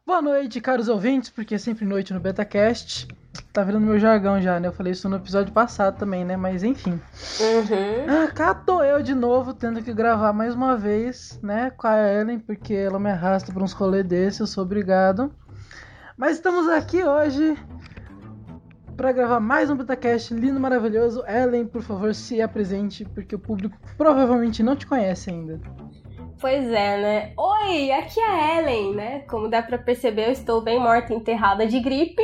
Boa noite, caros ouvintes, porque é sempre noite no BetaCast. Tá virando meu jargão já, né? Eu falei isso no episódio passado também, né? Mas enfim. Cá tô eu de novo, tendo que gravar mais uma vez, né? Com a Ellen, porque ela me arrasta pra uns rolês desses, eu sou obrigado. Mas estamos aqui hoje pra gravar mais um BetaCast lindo, maravilhoso. Ellen, por favor, se apresente, porque o público provavelmente não te conhece ainda. Pois é, né? Oi, aqui é a Ellen, né? Como dá pra perceber, eu estou bem morta, enterrada de gripe.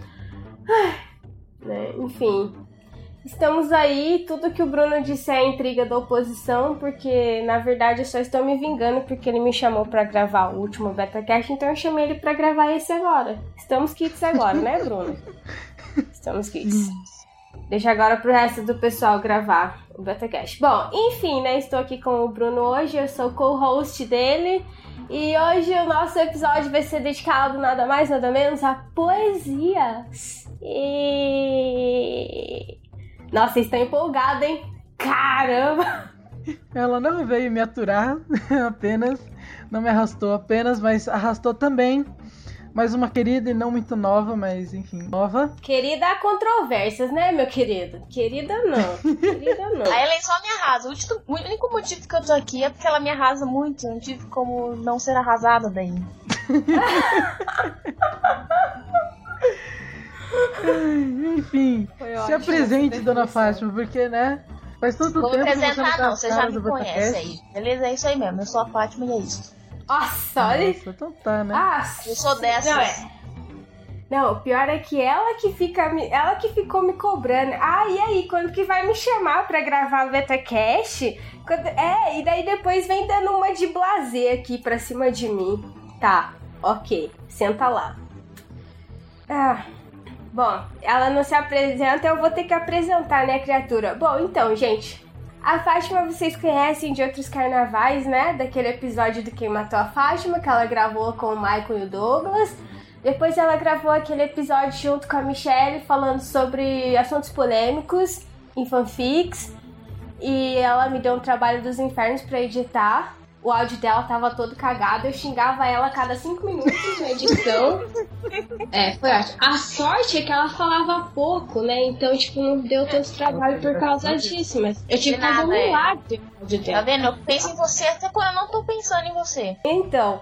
Né? Enfim, estamos aí. Tudo que o Bruno disse é intriga da oposição, porque na verdade eu só estou me vingando porque ele me chamou pra gravar o último BetaCast, então eu chamei ele pra gravar esse agora. Estamos kits agora, né, Bruno? Estamos kits. Deixa agora pro resto do pessoal gravar o BetaCast. Bom, enfim, né? Estou aqui com o Bruno hoje, eu sou co-host dele. E hoje o nosso episódio vai ser dedicado nada mais, nada menos a poesia. E... Nossa, vocês estão empolgados, hein? Caramba! Ela não veio me aturar apenas, não me arrastou apenas, mas arrastou também. Mais uma querida e não muito nova, mas enfim, nova. Querida há controvérsias, né, meu querido? Querida não. Querida não. A Ellen só me arrasa. O único motivo que eu tô aqui é porque ela me arrasa muito. Eu não tive como não ser arrasada daí. Enfim, se apresente, dona Fátima, porque, né? Faz tanto Vou tempo me que você apresentar, não não. Você já me conhece BetaCast. aí. Beleza? É isso aí mesmo. Eu sou a Fátima e é isso. Nossa, olha. Nossa, então tá, né? Eu sou dessas. Não, o pior é que ela que ficou me cobrando. Ah, e aí, quando que vai me chamar pra gravar o BetaCast? E daí depois vem dando uma de blasé aqui pra cima de mim. Tá, ok, senta lá. Bom, ela não se apresenta, eu vou ter que apresentar, né, criatura? Bom, então, gente, a Fátima vocês conhecem de outros carnavais, né? Daquele episódio do Quem Matou a Fátima, que ela gravou com o Michael e o Douglas. Depois ela gravou aquele episódio junto com a Michelle, falando sobre assuntos polêmicos em fanfics. E ela me deu um trabalho dos infernos pra editar. O áudio dela tava todo cagado, eu xingava ela a cada 5 minutos na edição. Foi ótimo. A sorte é que ela falava pouco, né? Então, não deu tanto trabalho por causa disso. Mas eu tive que fazer um milagre no áudio dela. Tá vendo? Eu penso em você até quando eu não tô pensando em você. Então,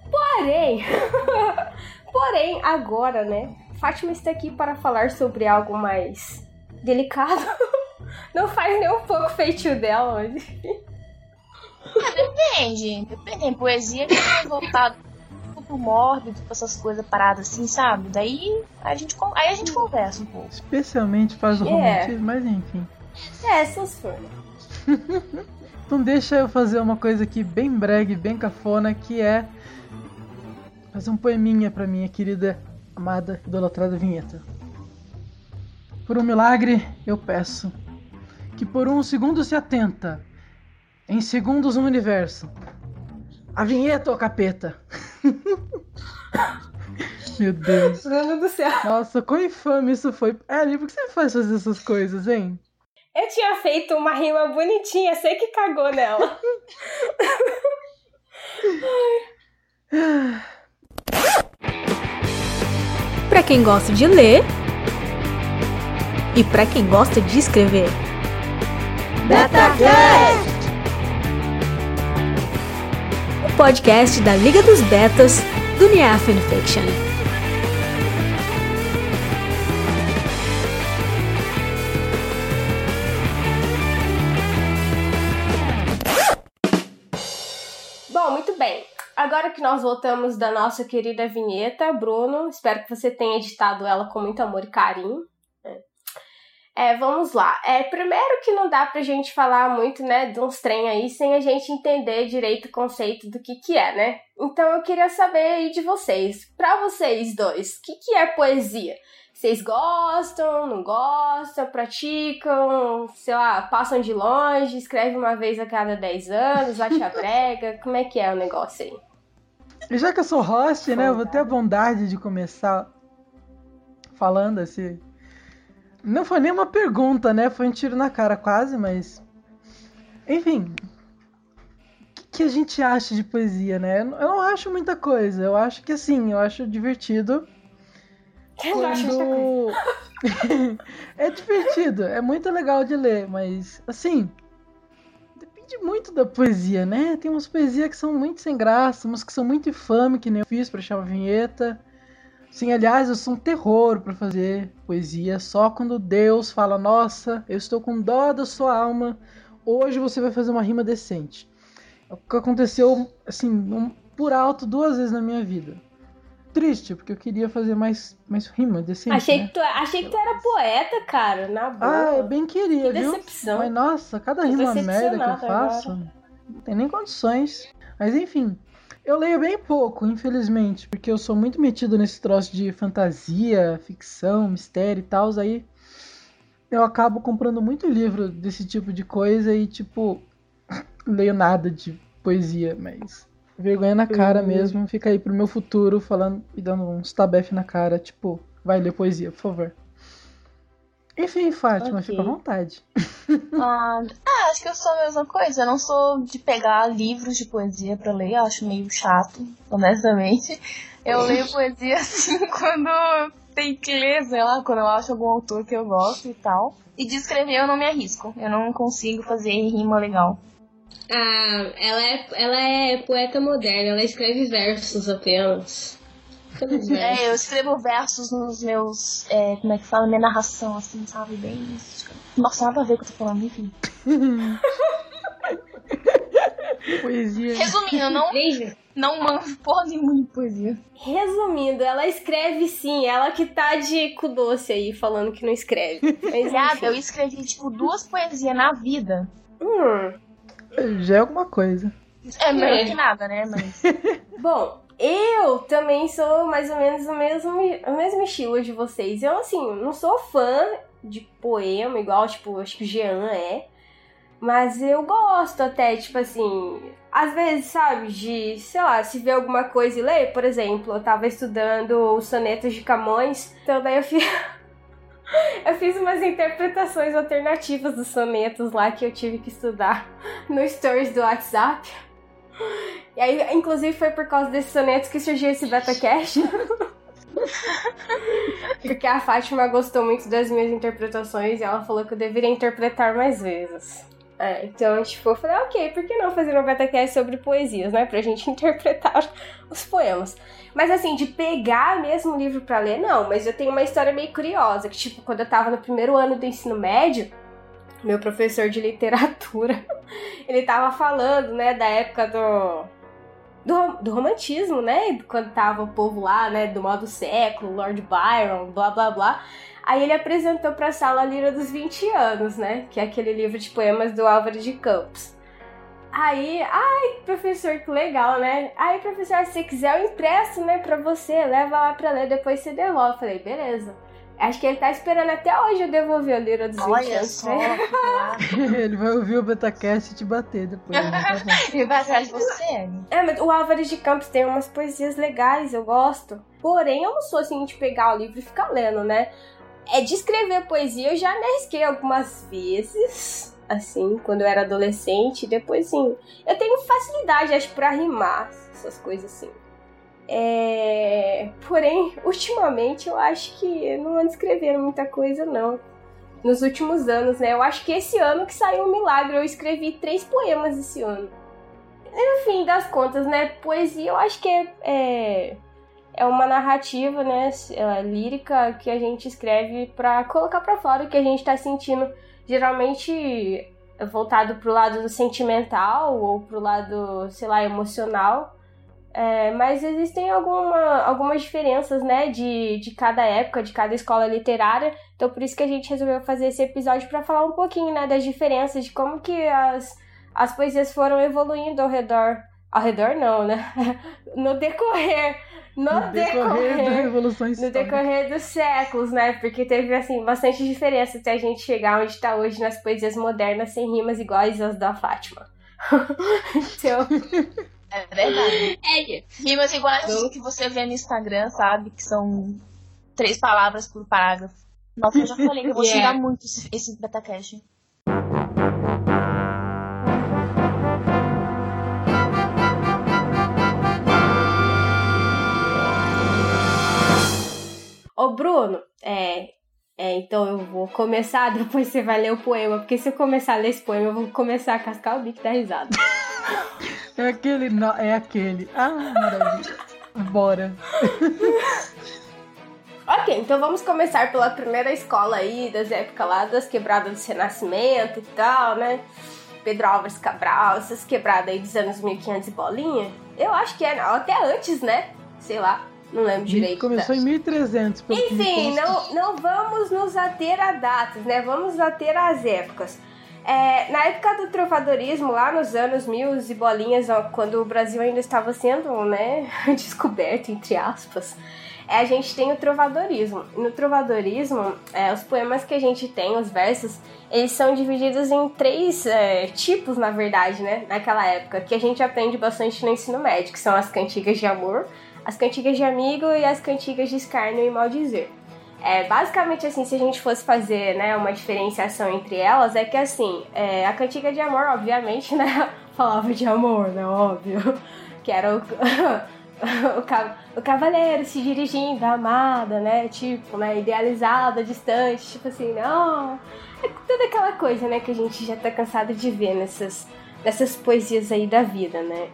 porém, agora, né? Fátima está aqui para falar sobre algo mais delicado. Não faz nem um pouco feitio dela, mas... Depende. Tem poesia que é voltado pro mórbido, pra essas coisas paradas assim, sabe? Daí a gente conversa um pouco. Especialmente faz o romantismo, mas enfim. Essas foram. Então deixa eu fazer uma coisa aqui bem brega, bem cafona, que é fazer um poeminha pra minha querida, amada, idolatrada vinheta. Por um milagre, eu peço que por um segundo se atenta, em segundos no universo, a vinheta, ô capeta. Meu Deus. Mano do céu. Nossa, quão infame isso foi. Ellie, por que você faz fazer essas coisas, hein? Eu tinha feito uma rima bonitinha, sei que cagou nela. Pra quem gosta de ler e pra quem gosta de escrever. BetaCast! O podcast da Liga dos Betas do Nia Fanfiction. Bom, muito bem. Agora que nós voltamos da nossa querida vinheta, Bruno, espero que você tenha editado ela com muito amor e carinho. Vamos lá. Primeiro que não dá pra gente falar muito, né, de uns trem aí sem a gente entender direito o conceito do que é, né? Então eu queria saber aí de vocês, pra vocês dois, o que é poesia? Vocês gostam, não gostam, praticam, sei lá, passam de longe, escrevem uma vez a cada 10 anos, acha brega, como é que é o negócio aí? E já que eu sou host, né, eu vou ter a bondade de começar falando assim. Não foi nem uma pergunta, né? Foi um tiro na cara quase, mas... Enfim. O que a gente acha de poesia, né? Eu não acho muita coisa. Eu acho que assim, eu acho divertido. Quando... É divertido, é muito legal de ler, mas assim, depende muito da poesia, né? Tem umas poesias que são muito sem graça, umas que são muito infame, que nem eu fiz pra achar uma vinheta. Sim, aliás, eu sou um terror pra fazer poesia. Só quando Deus fala, nossa, eu estou com dó da sua alma, hoje você vai fazer uma rima decente. É o que aconteceu, assim, por alto 2 vezes na minha vida. Triste, porque eu queria fazer mais rima decente, Achei, né? que tu era poeta, cara, na boa. Ah, eu bem queria, que viu? Decepção. Mas nossa, cada Tô rima merda que eu decepcionada faço, agora. não tem nem condições. Mas enfim, eu leio bem pouco, infelizmente, porque eu sou muito metido nesse troço de fantasia, ficção, mistério e tal, aí eu acabo comprando muito livro desse tipo de coisa e, tipo, leio nada de poesia, mas vergonha na cara mesmo, fica aí pro meu futuro falando e dando uns tabef na cara, tipo, vai ler poesia, por favor. Enfim, Fátima, Ok. fica à vontade. Acho que eu sou a mesma coisa. Eu não sou de pegar livros de poesia pra ler, eu acho meio chato, honestamente. Eu leio poesia assim quando tem que ler, sei lá, quando eu acho algum autor que eu gosto e tal. E de escrever eu não me arrisco, eu não consigo fazer rima legal. Ela é poeta moderna, ela escreve versos apenas. Eu escrevo versos nos meus, como é que fala, minha narração, assim, sabe, bem... Nossa, nada a ver com o que eu tô falando, enfim. Poesia. Resumindo, eu não manjo porra nenhuma de poesia. Resumindo, ela escreve sim, ela que tá de cu doce aí, falando que não escreve. Mas, Viado, eu escrevi, 2 poesias na vida. Já é alguma coisa. É melhor que nada, né, mas... Bom, eu também sou mais ou menos o mesmo estilo de vocês. Eu, assim, não sou fã de poema, igual, tipo, acho que o Jean é. Mas eu gosto até, tipo assim... Às vezes, sabe, de, sei lá, se ver alguma coisa e ler. Por exemplo, eu tava estudando os sonetos de Camões. Então daí eu fiz umas interpretações alternativas dos sonetos lá que eu tive que estudar no stories do WhatsApp. E aí, inclusive, foi por causa desses sonetos que surgiu esse BetaCast. Porque a Fátima gostou muito das minhas interpretações e ela falou que eu deveria interpretar mais vezes. Então, tipo, eu falei, ok, por que não fazer um BetaCast sobre poesias, né? Pra gente interpretar os poemas. Mas assim, de pegar mesmo o livro pra ler, não. Mas eu tenho uma história meio curiosa, que tipo, quando eu tava no primeiro ano do ensino médio, meu professor de literatura, ele tava falando, né, da época do romantismo, né, quando tava o povo lá, né, do mal do século, Lord Byron, blá, blá, blá. Aí ele apresentou pra sala a Lira dos 20 Anos, né, que é aquele livro de poemas do Álvaro de Campos. Aí, professor, que legal, né? Aí, professor, se você quiser eu empresto, né, pra você, leva lá pra ler, depois você devolve. Eu falei, beleza. Acho que ele tá esperando até hoje eu devolver a Lira dos 20 Olha anos. só, Ele vai ouvir o BetaCast e te bater depois. Né? Tá bom. ele vai atrás de você. Mas o Álvares de Campos tem umas poesias legais, eu gosto. Porém, eu não sou assim de pegar o livro e ficar lendo, né? De escrever poesia, eu já me arrisquei algumas vezes, assim, quando eu era adolescente. Depois, sim, eu tenho facilidade, acho, pra rimar, essas coisas assim. Porém, ultimamente, eu acho que eu não ando escrevendo muita coisa, não. Nos últimos anos, né? Eu acho que esse ano que saiu um milagre. Eu escrevi 3 poemas esse ano. No fim das contas, né? Poesia, eu acho que é uma narrativa, né? Lírica que a gente escreve pra colocar pra fora o que a gente tá sentindo. Geralmente voltado pro lado sentimental ou pro lado, sei lá, emocional. Mas existem algumas diferenças, né, de cada época, de cada escola literária. Então, por isso que a gente resolveu fazer esse episódio para falar um pouquinho, né, das diferenças, de como que as poesias foram evoluindo ao redor não, né? No decorrer da Revolução Histórica. No decorrer dos séculos, né? Porque teve, assim, bastante diferença até a gente chegar onde tá hoje nas poesias modernas, sem rimas iguais às da Fátima. Então... É verdade. Rimas iguais ao que você vê no Instagram, sabe? Que são 3 palavras por parágrafo. Nossa, eu já falei que eu vou xingar muito esse BetaCast. Ô, Bruno, então eu vou começar, depois você vai ler o poema, porque se eu começar a ler esse poema, eu vou começar a cascar o bico da risada. É aquele, não, é aquele. Ah, maravilha. Bora. Ok, então vamos começar pela primeira escola aí, das épocas lá, das quebradas do Renascimento e tal, né? Pedro Álvares Cabral, essas quebradas aí dos anos 1500 e bolinha. Eu acho que até antes, né? Sei lá, não lembro direito. Começou em 1300. Enfim, não vamos nos ater a datas, né? Vamos ater às épocas. Na época do trovadorismo, lá nos anos 1000 e bolinhas, quando o Brasil ainda estava sendo, né, descoberto, entre aspas, a gente tem o trovadorismo. No trovadorismo, os poemas que a gente tem, os versos, eles são divididos em 3 tipos, na verdade, né, naquela época, que a gente aprende bastante no ensino médio, que são as cantigas de amor, as cantigas de amigo e as cantigas de escárnio e maldizer. Basicamente, assim, se a gente fosse fazer, né, uma diferenciação entre elas, é que, assim, a cantiga de amor, obviamente, né, falava de amor, né, óbvio, que era o cavaleiro se dirigindo à amada, né, tipo, né, idealizada, distante, tipo assim, não, toda aquela coisa, né, que a gente já tá cansado de ver nessas poesias aí da vida, né.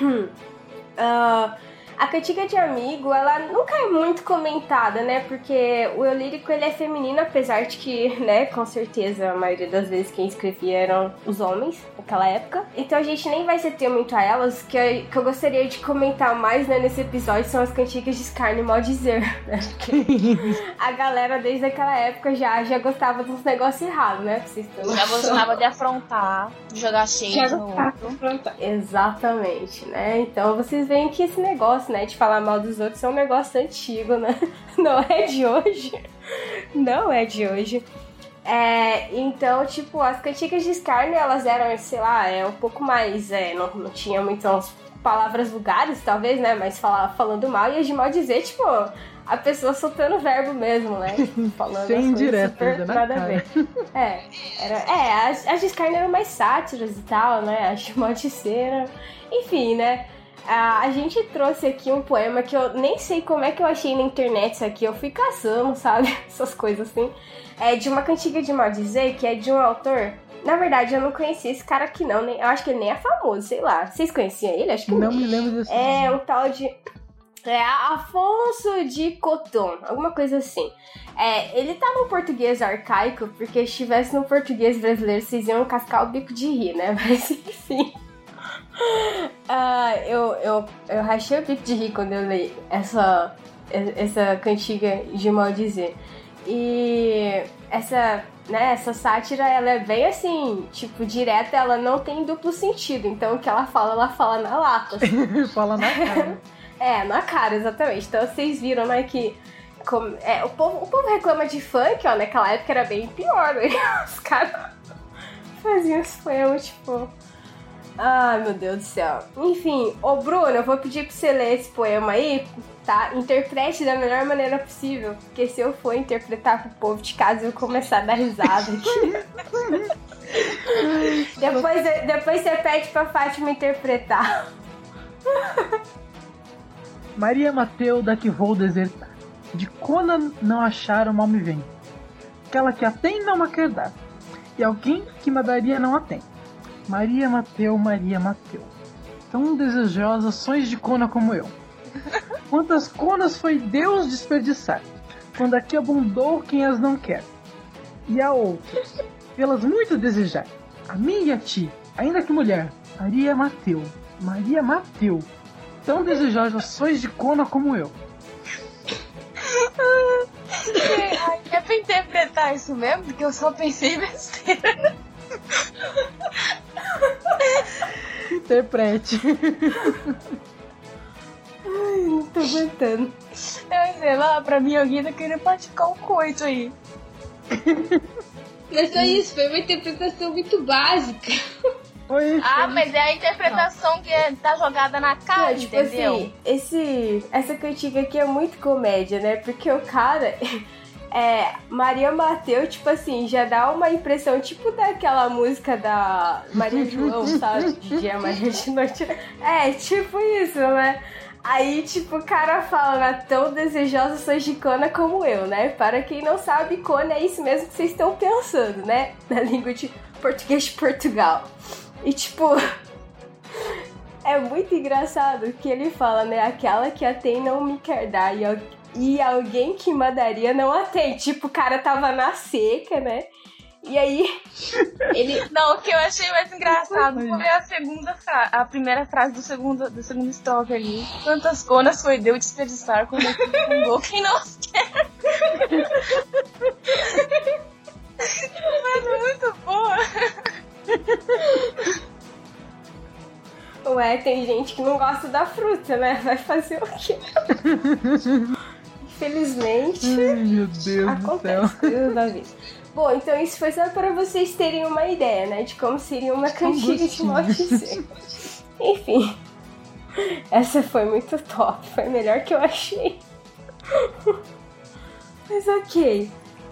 A cantiga de amigo, ela nunca é muito comentada, né, porque o eu lírico, ele é feminino, apesar de que, né, com certeza, a maioria das vezes quem escrevia eram os homens, naquela época. Então a gente nem vai se ater muito a elas, que eu gostaria de comentar mais, né, nesse episódio, são as cantigas de escárnio e maldizer, né, porque a galera desde aquela época já gostava dos negócios errados, né, pra vocês terem já gostava de afrontar, de jogar shade no outro. Exatamente, né, então vocês veem que esse negócio, né, de falar mal dos outros é um negócio antigo, né? Não é de hoje. Não é de hoje. Então, tipo, as cantigas de escárnio, elas eram, sei lá, um pouco mais, não tinha muitas palavras vulgares, talvez, né, mas falando mal, e as de maldizer, tipo, a pessoa soltando verbo mesmo, né, tipo, falando sem direto, nada a ver. As de escárnio eram mais sátiras e tal, né, as de maldizer, enfim, né. A gente trouxe aqui um poema que eu nem sei como é que eu achei na internet isso aqui. Eu fui caçando, sabe? Essas coisas assim. De uma cantiga de maldizer, que é de um autor. Na verdade, eu não conhecia esse cara aqui não. Eu acho que ele nem é famoso, sei lá. Vocês conheciam ele? Acho que não me lembro desse nome. Um tal de... Afonso de Coton. Alguma coisa assim. Ele tá no português arcaico, porque se estivesse no português brasileiro, vocês iam cascar o bico de rir, né? Mas enfim... Eu rachei o bico de rir quando eu li essa cantiga de maldizer. E essa sátira, ela é bem assim, tipo, direta, ela não tem duplo sentido. Então o que ela fala na lata. Assim. Fala na cara. Na cara, exatamente. Então vocês viram, né, que o povo reclama de funk, ó, naquela época era bem pior, né? Os caras faziam os poemas, tipo... Ai, meu Deus do céu. Enfim, ô Bruno, eu vou pedir pra você ler esse poema aí, tá? Interprete da melhor maneira possível, porque se eu for interpretar pro povo de casa, eu vou começar a dar risada aqui. depois você pede pra Fátima interpretar. Maria Mateuda que vou desertar, de Conan não achar o mal me vem. Aquela que a tem não a quer dar, e alguém que me daria não a tem. Maria Mateu, tão desejosas sois de cona como eu. Quantas conas foi Deus desperdiçar, quando aqui abundou quem as não quer. E a outros, pelas muito desejar, a mim e a ti, ainda que mulher, Maria Mateu, tão desejosas sois de cona como eu. É pra interpretar isso mesmo? Porque eu só pensei besteira. Interprete. Ai, não tô aguentando. Eu sei lá, pra mim alguém tá querendo praticar um coito aí. Mas é isso, foi uma interpretação muito básica. Mas é a interpretação que tá jogada na cara, tipo, entendeu? Assim, essa cantiga aqui é muito comédia, né? Porque o cara... Maria Mateu, tipo assim, já dá uma impressão, tipo daquela música da Maria João, sabe? De dia, Maria de noite. Tipo isso, né? Aí, tipo, o cara fala, né? Tão desejosa sou de Kona como eu, né? Para quem não sabe, Kona é isso mesmo que vocês estão pensando, né? Na língua de português de Portugal. E, tipo, é muito engraçado que ele fala, né? Aquela que a tem não me quer dar e alguém que mandaria não a tem. Tipo, o cara tava na seca, né? E aí, ele... Não, o que eu achei mais engraçado foi a primeira frase do segundo estrofe ali. Quantas conas foi Deus desperdiçar quando aqui fundou quem não quer. Mas é muito boa. Ué, tem gente que não gosta da fruta, né? Vai fazer o quê? Infelizmente, ai, meu Deus acontece coisas da vida. Bom, então isso foi só para vocês terem uma ideia, né? De como seria uma cantiga de morte seca. Enfim, essa foi muito top. Foi a melhor que eu achei. Mas ok.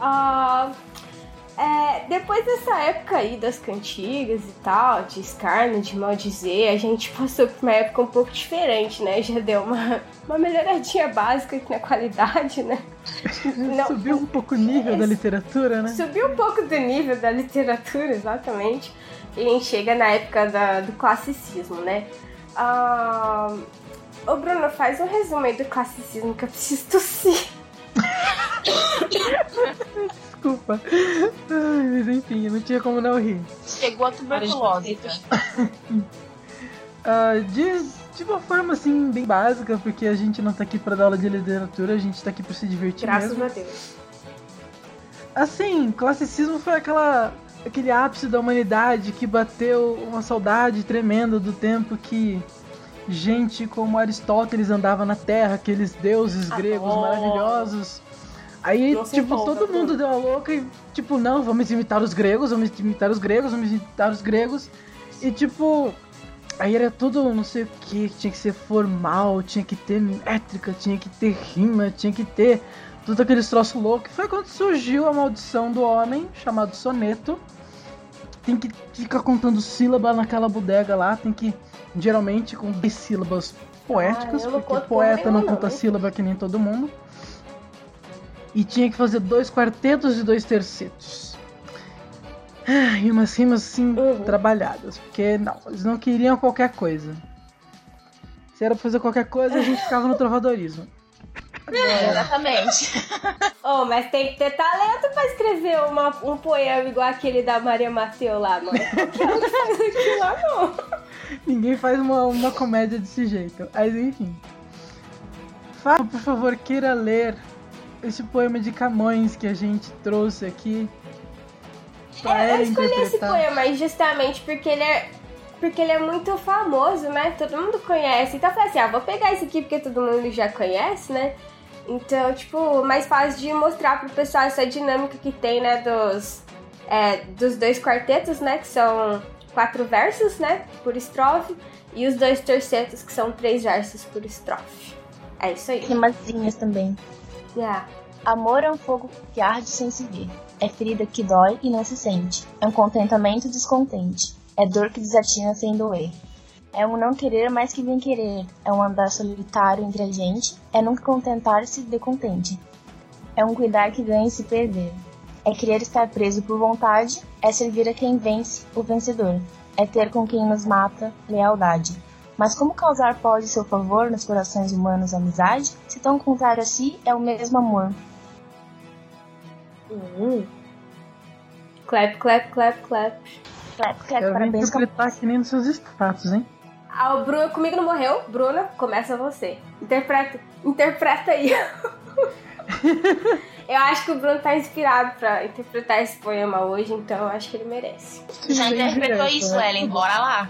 Depois dessa época aí das cantigas e tal, de escárnio, de maldizer, a gente passou por uma época um pouco diferente, né? Já deu uma melhoradinha básica aqui na qualidade, né? Não, subiu um pouco o nível da literatura, né? Subiu um pouco do nível da literatura, exatamente. E a gente chega na época do classicismo, né? Ô Bruno, faz um resumo aí do classicismo que eu preciso tossir. Desculpa. Ai, mas enfim, não tinha como não rir. Chegou a tuberculose. De uma forma assim, bem básica, porque a gente não tá aqui pra dar aula de literatura, a gente tá aqui pra se divertir. Graças mesmo. a Deus. Assim, classicismo foi aquele ápice da humanidade que bateu uma saudade tremenda do tempo que gente como Aristóteles andava na Terra, aqueles deuses gregos maravilhosos. Aí, tipo, todo mundo deu a louca e, tipo, não, vamos imitar os gregos. E, tipo, aí era tudo, não sei o que, tinha que ser formal, tinha que ter métrica, tinha que ter rima, tinha que ter tudo aqueles troços loucos. Foi quando surgiu a maldição do homem, chamado soneto. Tem que ficar contando sílaba naquela bodega lá, tem que, geralmente, com 10 sílabas poéticas, porque poeta não conta sílaba que nem todo mundo. E tinha que fazer 2 quartetos e 2 tercetos. E umas rimas assim, trabalhadas. Porque não, eles não queriam qualquer coisa. Se era pra fazer qualquer coisa, a gente ficava no trovadorismo. Exatamente. Mas tem que ter talento pra escrever um poema igual aquele da Maria Mateu lá, mano. Qualquer um faz aquilo lá, não. Ninguém faz uma comédia desse jeito. Mas enfim. Fábio, por favor, queira ler esse poema de Camões que a gente trouxe aqui. Eu escolhi esse poema aí justamente porque ele é muito famoso, né? Todo mundo conhece. Então eu falei assim, vou pegar esse aqui porque todo mundo já conhece, né? Então, tipo, mais fácil de mostrar pro pessoal essa dinâmica que tem, né? Dos 2 quartetos, né? Que são 4 versos, né? Por estrofe. E os 2 tercetos, que são 3 versos por estrofe. É isso aí. Rimazinhas também. Yeah. Amor é um fogo que arde sem se ver. É ferida que dói e não se sente. É um contentamento descontente. É dor que desatina sem doer. É um não querer mais que bem querer. É um andar solitário entre a gente. É nunca contentar-se de contente. É um cuidar que ganha e se perder. É querer estar preso por vontade. É servir a quem vence, o vencedor. É ter com quem nos mata, lealdade. Mas como causar pode seu favor nos corações humanos amizade, se tão contrário a si é o mesmo amor? Clap, clap, clap, clap. Clap, clap, eu parabéns. Eu vim interpretar que nem nos seus status, hein? O Bruno comigo não morreu. Bruna, começa você. Interpreta aí. Eu acho que o Bruno tá inspirado pra interpretar esse poema hoje, então eu acho que ele merece. Já interpretou isso, Ellen? Bora lá.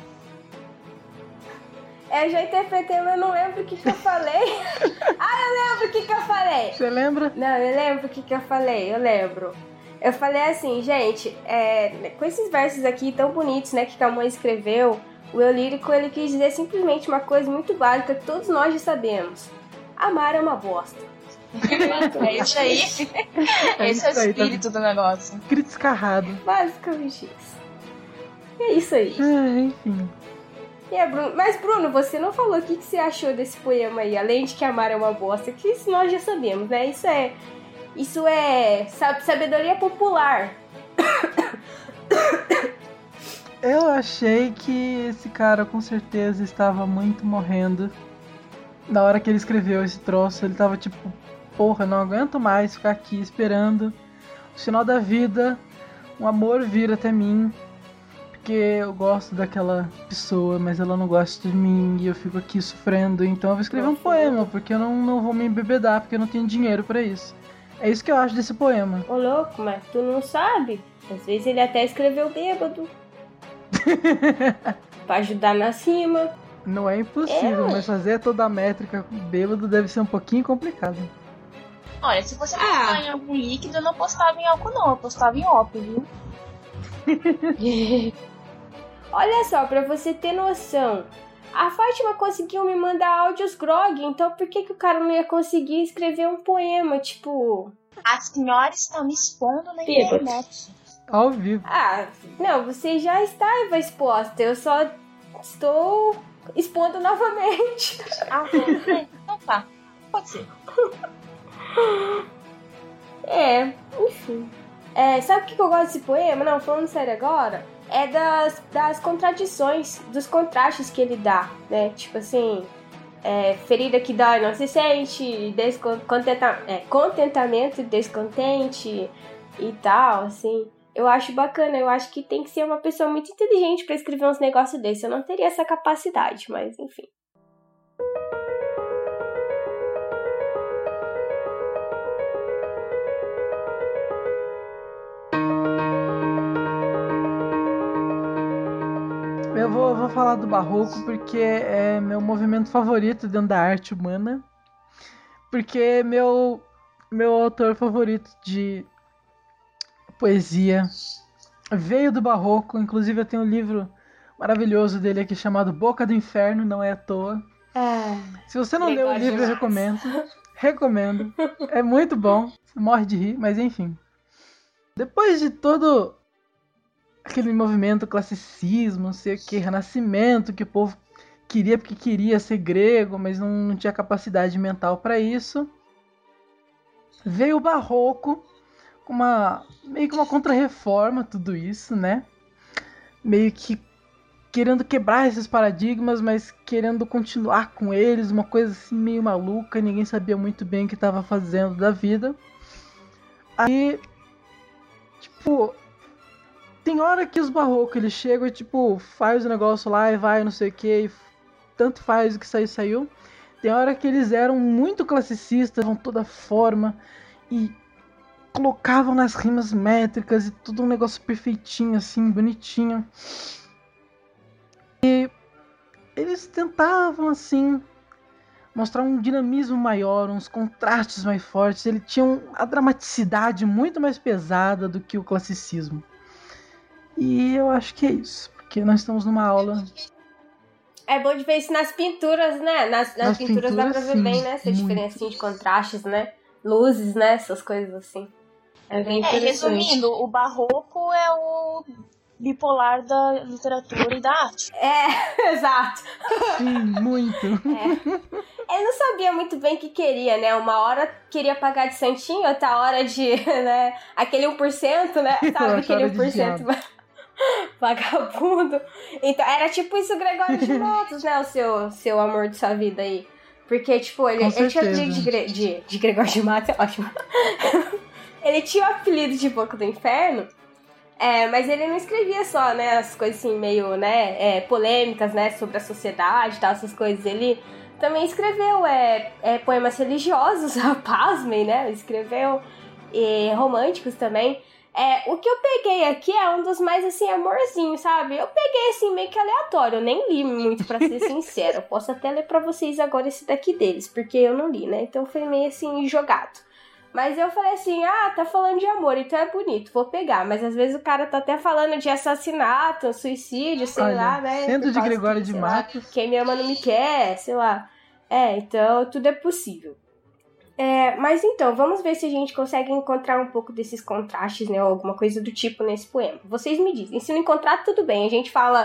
Eu já interpretei, mas eu não lembro o que eu falei. Eu lembro o que eu falei. Você lembra? Não, eu lembro o que eu falei, eu lembro. Eu falei assim, gente, com esses versos aqui tão bonitos, né, que Camões escreveu, o eu lírico, ele quis dizer simplesmente uma coisa muito básica que todos nós já sabemos. Amar é uma bosta. É isso aí. Esse é o espírito do negócio. Escrito escarrado. Basicamente isso. É isso aí. Enfim. Bruno? Mas, Bruno, você não falou o que você achou desse poema aí, além de que amar é uma bosta, que isso nós já sabemos, né? Isso é sabedoria popular. Eu achei que esse cara com certeza estava muito morrendo. Na hora que ele escreveu esse troço, ele tava tipo, porra, não aguento mais ficar aqui esperando o final da vida, um amor vir até mim, porque eu gosto daquela pessoa, mas ela não gosta de mim e eu fico aqui sofrendo, então eu vou escrever um poema, porque eu não vou me embebedar, porque eu não tenho dinheiro pra isso. É isso que eu acho desse poema. Ô louco, mas tu não sabe? Às vezes ele até escreveu bêbado. Pra ajudar na cima. Não é impossível, mas fazer toda a métrica bêbado deve ser um pouquinho complicado. Olha, se você postar em algum líquido, eu não postava em álcool não, eu postava em ópio, viu? Olha só, pra você ter noção, a Fátima conseguiu me mandar áudios grog, então por que o cara não ia conseguir escrever um poema, tipo... A senhora está me expondo na internet. Ao vivo. Não, você já estava exposta, eu só estou expondo novamente. Então tá, pode ser. Enfim. Sabe o que eu gosto desse poema? Não, falando sério agora, é das contradições, dos contrastes que ele dá, né? Tipo assim, ferida que dói não se sente, contentamento e descontente e tal, assim. Eu acho bacana, eu acho que tem que ser uma pessoa muito inteligente pra escrever uns negócios desses. Eu não teria essa capacidade, mas enfim. Eu vou falar do barroco porque é meu movimento favorito dentro da arte humana. Porque é meu autor favorito de poesia veio do barroco. Inclusive eu tenho um livro maravilhoso dele aqui chamado Boca do Inferno, não é à toa. Se você não leu o livro, eu recomendo. É muito bom, você morre de rir, mas enfim. Depois de todo aquele movimento classicismo, não sei o que, renascimento, que o povo queria porque queria ser grego, mas não tinha capacidade mental para isso, veio o barroco com meio que uma contra-reforma, tudo isso, né? Meio que querendo quebrar esses paradigmas, mas querendo continuar com eles, uma coisa assim meio maluca, ninguém sabia muito bem o que estava fazendo da vida. Aí, tipo, tem hora que os barrocos eles chegam e tipo, faz o negócio lá e vai, não sei o que, tanto faz o que saiu. Tem hora que eles eram muito classicistas, com toda forma e colocavam nas rimas métricas e tudo um negócio perfeitinho, assim, bonitinho. E eles tentavam, assim, mostrar um dinamismo maior, uns contrastes mais fortes. Eles tinham a dramaticidade muito mais pesada do que o classicismo. E eu acho que é isso, porque nós estamos numa aula... É bom de ver isso nas pinturas, né? Nas pinturas dá pra ver bem, né? Essa diferença assim, de contrastes, né? Luzes, né? Essas coisas assim. É bem interessante. Resumindo, o barroco é o bipolar da literatura e da arte. Exato. Sim, muito. Ele não sabia muito bem o que queria, né? Uma hora queria pagar de santinho, outra hora de, né? Aquele 1%, né? Sabe aquele 1% vagabundo. Então, era tipo isso, Gregório de Matos, né? O seu amor de sua vida aí. Porque, tipo, ele tinha apelido de Gregório de Matos, é ótimo. Ele tinha o apelido de Boca do Inferno, mas ele não escrevia só, né, as coisas assim, meio, né, polêmicas, né, sobre a sociedade e tal, essas coisas. Ele também escreveu poemas religiosos, pasmem, né, escreveu românticos também. O que eu peguei aqui é um dos mais, assim, amorzinhos, sabe? Eu peguei, assim, meio que aleatório, eu nem li muito, pra ser sincera. Eu posso até ler pra vocês agora esse daqui deles, porque eu não li, né, então foi meio, assim, jogado. Mas eu falei assim, tá falando de amor, então é bonito, vou pegar. Mas às vezes o cara tá até falando de assassinato, suicídio, sei lá, né? Sendo de Gregório de Matos. Quem me ama não me quer, sei lá. Então tudo é possível. Mas então, vamos ver se a gente consegue encontrar um pouco desses contrastes, né? Ou alguma coisa do tipo nesse poema. Vocês me dizem, se não encontrar, tudo bem. A gente fala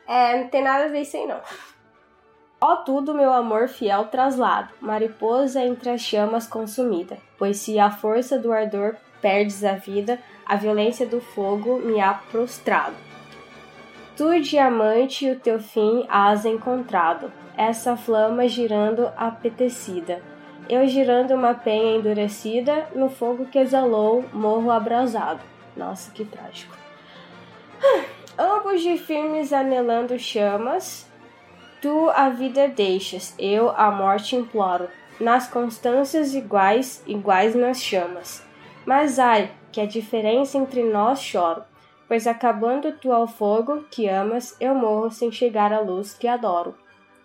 Não tem nada a ver isso aí, não. Ó tudo, meu amor fiel traslado, mariposa entre as chamas consumida, pois se a força do ardor perdes a vida, a violência do fogo me há prostrado. Tu, diamante, o teu fim has encontrado, essa flama girando apetecida, eu girando uma penha endurecida, no fogo que exalou, morro abrasado. Nossa, que trágico. Ambos de firmes anelando chamas, tu a vida deixas, eu a morte imploro, nas constâncias iguais nas chamas. Mas ai, que a diferença entre nós choro, pois acabando tu ao fogo que amas, eu morro sem chegar à luz que adoro.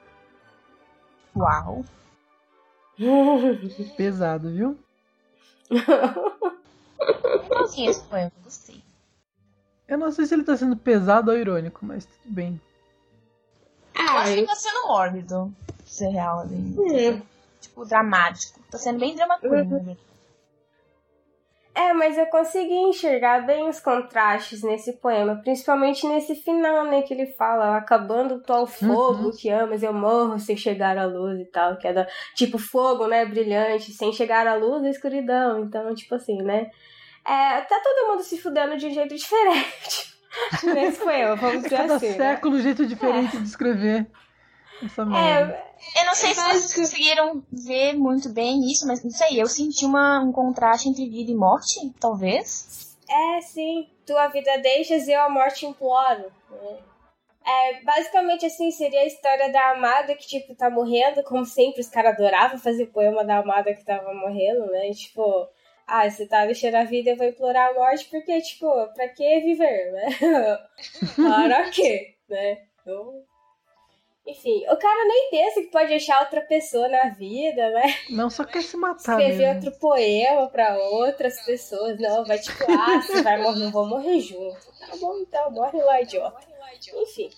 Uau! Pesado, viu? Igualzinho esse poema, gostei. Eu não sei se ele tá sendo pesado ou irônico, mas tudo bem. Eu acho que tá sendo mórbido, ser real, assim. Tipo, dramático. Tá sendo bem dramaturgo. Mas eu consegui enxergar bem os contrastes nesse poema, principalmente nesse final, né, que ele fala, acabando tu ao fogo que amas, eu morro sem chegar à luz e tal, que é tipo fogo, né, brilhante, sem chegar à luz da escuridão, então, tipo assim, né, tá todo mundo se fudendo de um jeito diferente nesse poema, vamos dizer Cada assim, século, um jeito diferente de escrever essa merda. Eu não sei se vocês conseguiram ver muito bem isso, mas não sei, eu senti um contraste entre vida e morte, talvez. Sim, tua vida deixas e eu a morte imploro. Basicamente assim, seria a história da amada que, tipo, tá morrendo, como sempre, os caras adoravam fazer poema da amada que tava morrendo, né, e, tipo, você tá deixando a vida, eu vou implorar a morte, porque, tipo, pra que viver, né? Para quê, né? Enfim, o cara nem pensa que pode achar outra pessoa na vida, né? Não, só quer se matar Escrever mesmo. outro poema pra outras pessoas. Não, vai tipo, você vai morrer, eu vou morrer junto. Tá bom, então, morre lá, idiota. Enfim.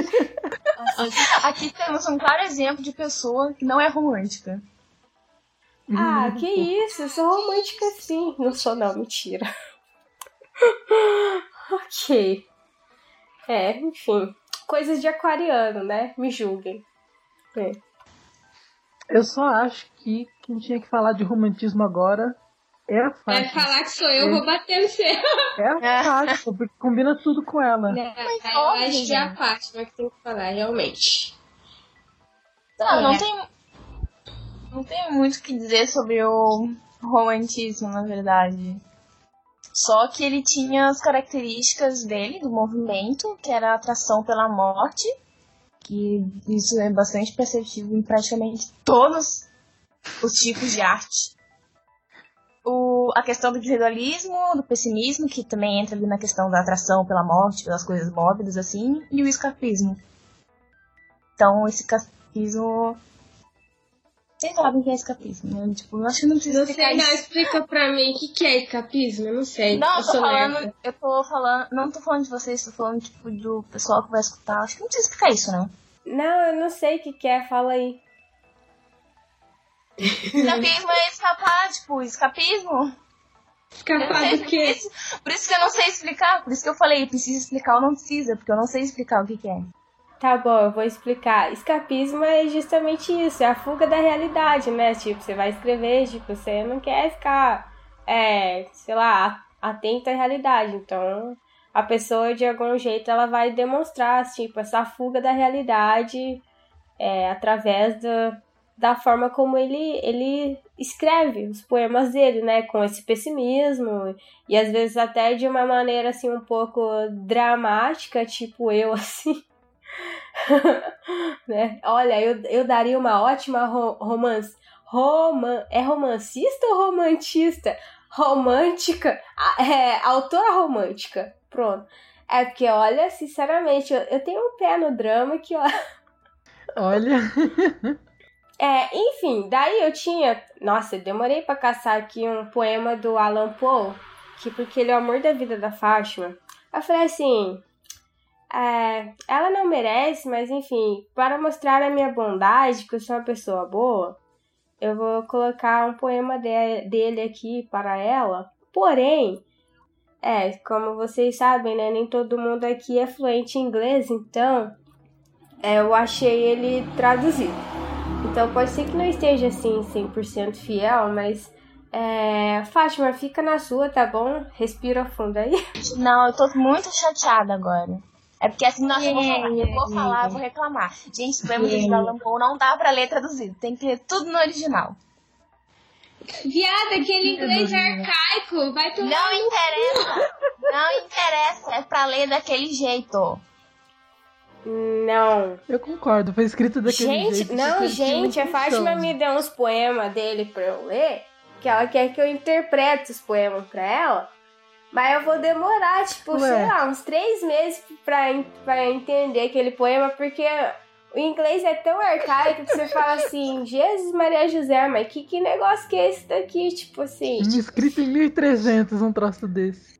Aqui temos um claro exemplo de pessoa que não é romântica. Que isso, eu sou romântica sim. Não sou não, mentira. Ok. Enfim. Coisas de aquariano, né? Me julguem. Eu só acho que quem tinha que falar de romantismo agora é a Fátima. Falar que sou eu, vou bater no seu. É a Fátima, porque combina tudo com ela. Eu acho que é a Fátima que tem que falar, realmente. Não tem muito o que dizer sobre o romantismo, na verdade. Só que ele tinha as características dele, do movimento, que era a atração pela morte, que isso é bastante perceptível em praticamente todos os tipos de arte. A questão do individualismo, do pessimismo, que também entra ali na questão da atração pela morte, pelas coisas mórbidas, assim, e o escapismo. Então, esse escapismo... Vocês sabem o que é escapismo, né? Tipo, eu acho que não precisa explicar isso. Não, explica pra mim o que é escapismo, eu não sei. Não, eu tô falando, não tô falando de vocês, tô falando, tipo, do pessoal que vai escutar. Acho que não precisa explicar isso, não. Não, eu não sei o que é, fala aí. Escapismo é escapar, tipo, escapismo. Escapar do quê? Por isso que eu não sei explicar, por isso que eu falei, precisa explicar ou não precisa, porque eu não sei explicar o que é. Tá bom, eu vou explicar. Escapismo é justamente isso, é a fuga da realidade, né? Tipo, você vai escrever, tipo, você não quer ficar, sei lá, atenta à realidade. Então, a pessoa, de algum jeito, ela vai demonstrar, tipo, essa fuga da realidade através da forma como ele escreve os poemas dele, né? Com esse pessimismo e, às vezes, até de uma maneira, assim, um pouco dramática, tipo eu, assim. Né? Olha, eu daria uma ótima romance. É romancista ou romantista? Romântica. Autora romântica. Pronto. É porque, olha, sinceramente, eu tenho um pé no drama que, ó. Olha. Enfim, daí eu tinha... Nossa, eu demorei pra caçar aqui um poema do Allan Poe, porque ele é o amor da vida da Fátima. Eu falei assim... ela não merece, mas enfim, para mostrar a minha bondade, que eu sou uma pessoa boa, eu vou colocar um poema dele aqui para ela. Porém, como vocês sabem, né, nem todo mundo aqui é fluente em inglês, então eu achei ele traduzido. Então pode ser que não esteja assim 100% fiel, mas Fátima, fica na sua, tá bom? Respira fundo aí. Não, eu tô muito chateada agora. É porque assim, nossa, eu vou falar, eu vou reclamar. Gente, o poema do Edgar Allan Poe não dá pra ler traduzido, tem que ler tudo no original. Viada, aquele inglês arcaico, vai tomar. Não interessa, é pra ler daquele jeito. Não. Eu concordo, foi escrito daquele jeito. Não, gente, a Fátima me deu uns poemas dele pra eu ler, que ela quer que eu interprete os poemas pra ela, mas eu vou demorar, tipo, sei lá, uns 3 meses pra entender aquele poema, porque o inglês é tão arcaico que você fala assim, Jesus Maria José, mas que negócio que é esse daqui, tipo assim... Escrito em 1300, um troço desse.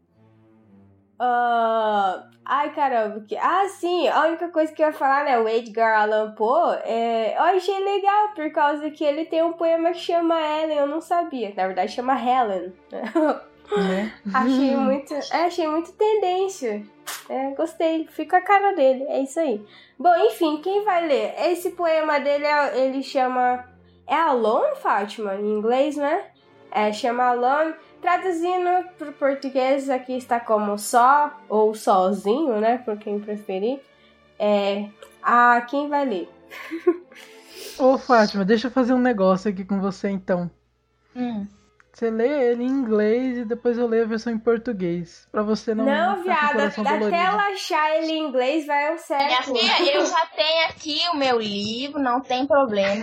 Ai, caramba. Sim, a única coisa que eu ia falar, né? O Edgar Allan Poe, eu achei legal, por causa que ele tem um poema que chama Ellen, eu não sabia. Na verdade, chama Helen. Achei muito tendência. Gostei, fica a cara dele, é isso aí. Bom, enfim, quem vai ler? Esse poema dele, ele chama... É Alone, Fátima? Em inglês, né? Chama Alone. Traduzindo para o português, aqui está como só, ou sozinho, né? Por quem preferir. Quem vai ler? Ô, Fátima, deixa eu fazer um negócio aqui com você, então. Você lê ele em inglês e depois eu leio a versão em português. Pra você não... Não, viada, até ela achar ele em inglês vai um século. Minha filha, eu já tenho aqui o meu livro, não tem problema.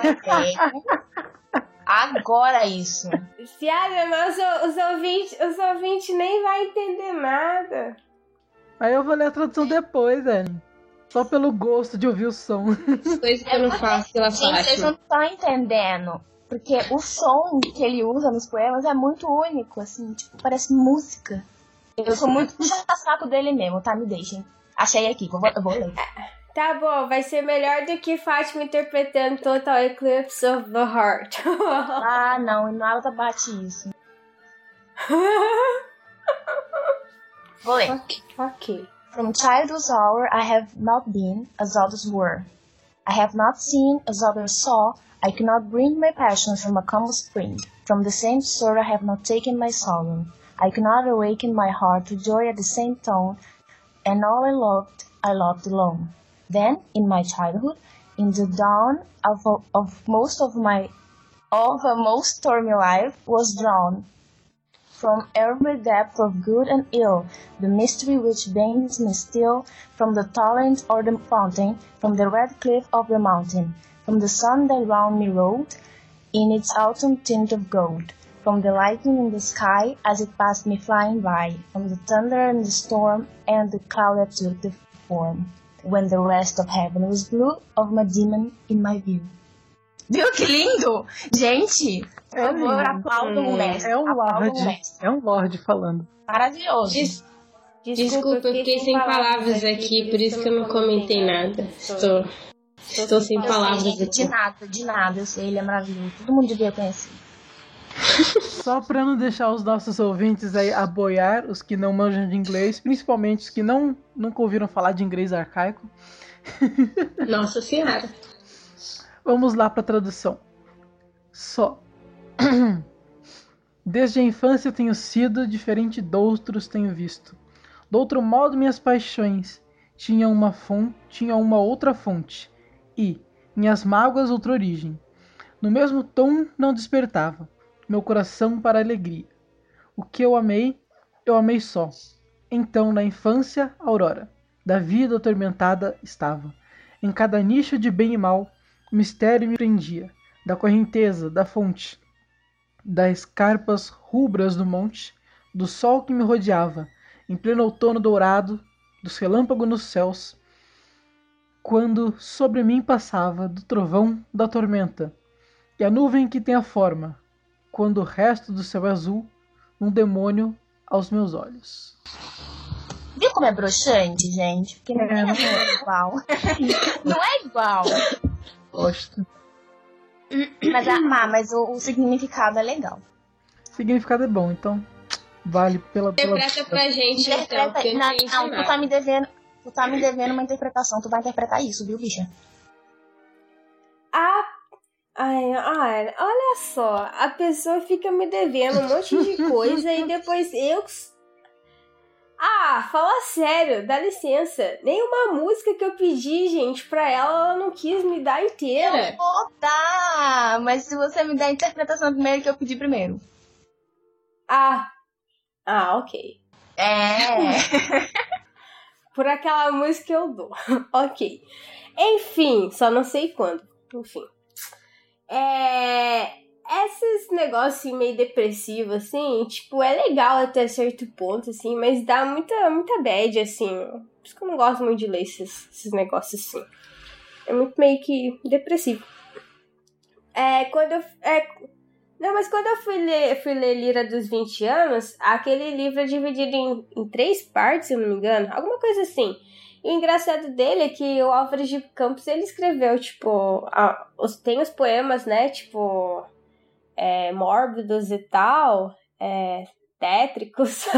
Agora isso. Fiada, mas os ouvintes nem vão entender nada. Aí eu vou ler a tradução depois, Ellen. Só pelo gosto de ouvir o som. Coisa que eu não faço pela Fátima. Gente, vocês não estão entendendo. Porque o som que ele usa nos poemas é muito único, assim, tipo, parece música. Eu sou muito puxa-saco dele mesmo, tá? Me deixem. Achei aqui, eu vou ler. Tá bom, vai ser melhor do que Fátima interpretando Total Eclipse of the Heart. Não, nada bate isso. Vou ler. Ok. From childhood's hour I have not been as others were. I have not seen as others saw. I cannot bring my passion from a common spring. From the same source I have not taken my sorrow. I cannot awaken my heart to joy at the same tone. And all I loved alone. Then, in my childhood, in the dawn of most stormy life, was drawn from every depth of good and ill, the mystery which binds me still, from the torrent or the fountain, from the red cliff of the mountain, from the sun that round me rolled, in its autumn tint of gold, from the lightning in the sky as it passed me flying by, from the thunder and the storm and the cloud that took the form. When the rest of heaven was blue of my demon in my view. Viu que lindo? Gente, por favor, aplaudo o mestre. É um lorde falando. Maravilhoso. Desculpa, eu fiquei sem palavras aqui, por isso que eu não comentei nada. Estou sem palavras aqui. De nada, eu sei, ele é maravilhoso. Todo mundo devia conhecer. Só para não deixar os nossos ouvintes aí a boiar, os que não manjam de inglês, principalmente os que nunca ouviram falar de inglês arcaico. Nossa Senhora. Vamos lá para a tradução. Desde a infância eu tenho sido, diferente doutros tenho visto. Do outro modo minhas paixões tinham uma outra fonte, e minhas mágoas outra origem. No mesmo tom não despertava meu coração para a alegria. O que eu amei só. Então, na infância, a aurora da vida atormentada estava. Em cada nicho de bem e mal, o mistério me prendia. Da correnteza, da fonte, das escarpas rubras do monte, do sol que me rodeava, em pleno outono dourado, dos relâmpagos nos céus, quando sobre mim passava, do trovão da tormenta, e a nuvem que tem a forma, quando o resto do céu é azul, um demônio aos meus olhos. Viu como é broxante, gente? Porque não é igual. Não é igual. Gosto. Mas o significado é legal. O significado é bom, então vale pela... Interpreta pra gente, então, porque não, tu Tu tá me devendo uma interpretação, tu vai interpretar isso, viu, bicha? Olha só, a pessoa fica me devendo um monte de coisa e depois eu... fala sério, dá licença. Nenhuma música que eu pedi, gente, pra ela não quis me dar inteira. Eu vou dar, mas se você me der a interpretação primeiro que eu pedi primeiro. Ok. É. Por aquela música eu dou. Ok. Enfim, só não sei quando. Enfim. Esses negócios assim, meio depressivos, assim, tipo, é legal até certo ponto, assim, mas dá muita bad, assim. Por isso que eu não gosto muito de ler esses negócios, assim. É muito meio que depressivo. Mas quando eu fui ler Lyra dos 20 anos, aquele livro é dividido em 3 partes, se eu não me engano. Alguma coisa assim. E o engraçado dele é que o Álvares de Campos, ele escreveu, tipo... tem os poemas, né, tipo... mórbidos e tal, tétricos,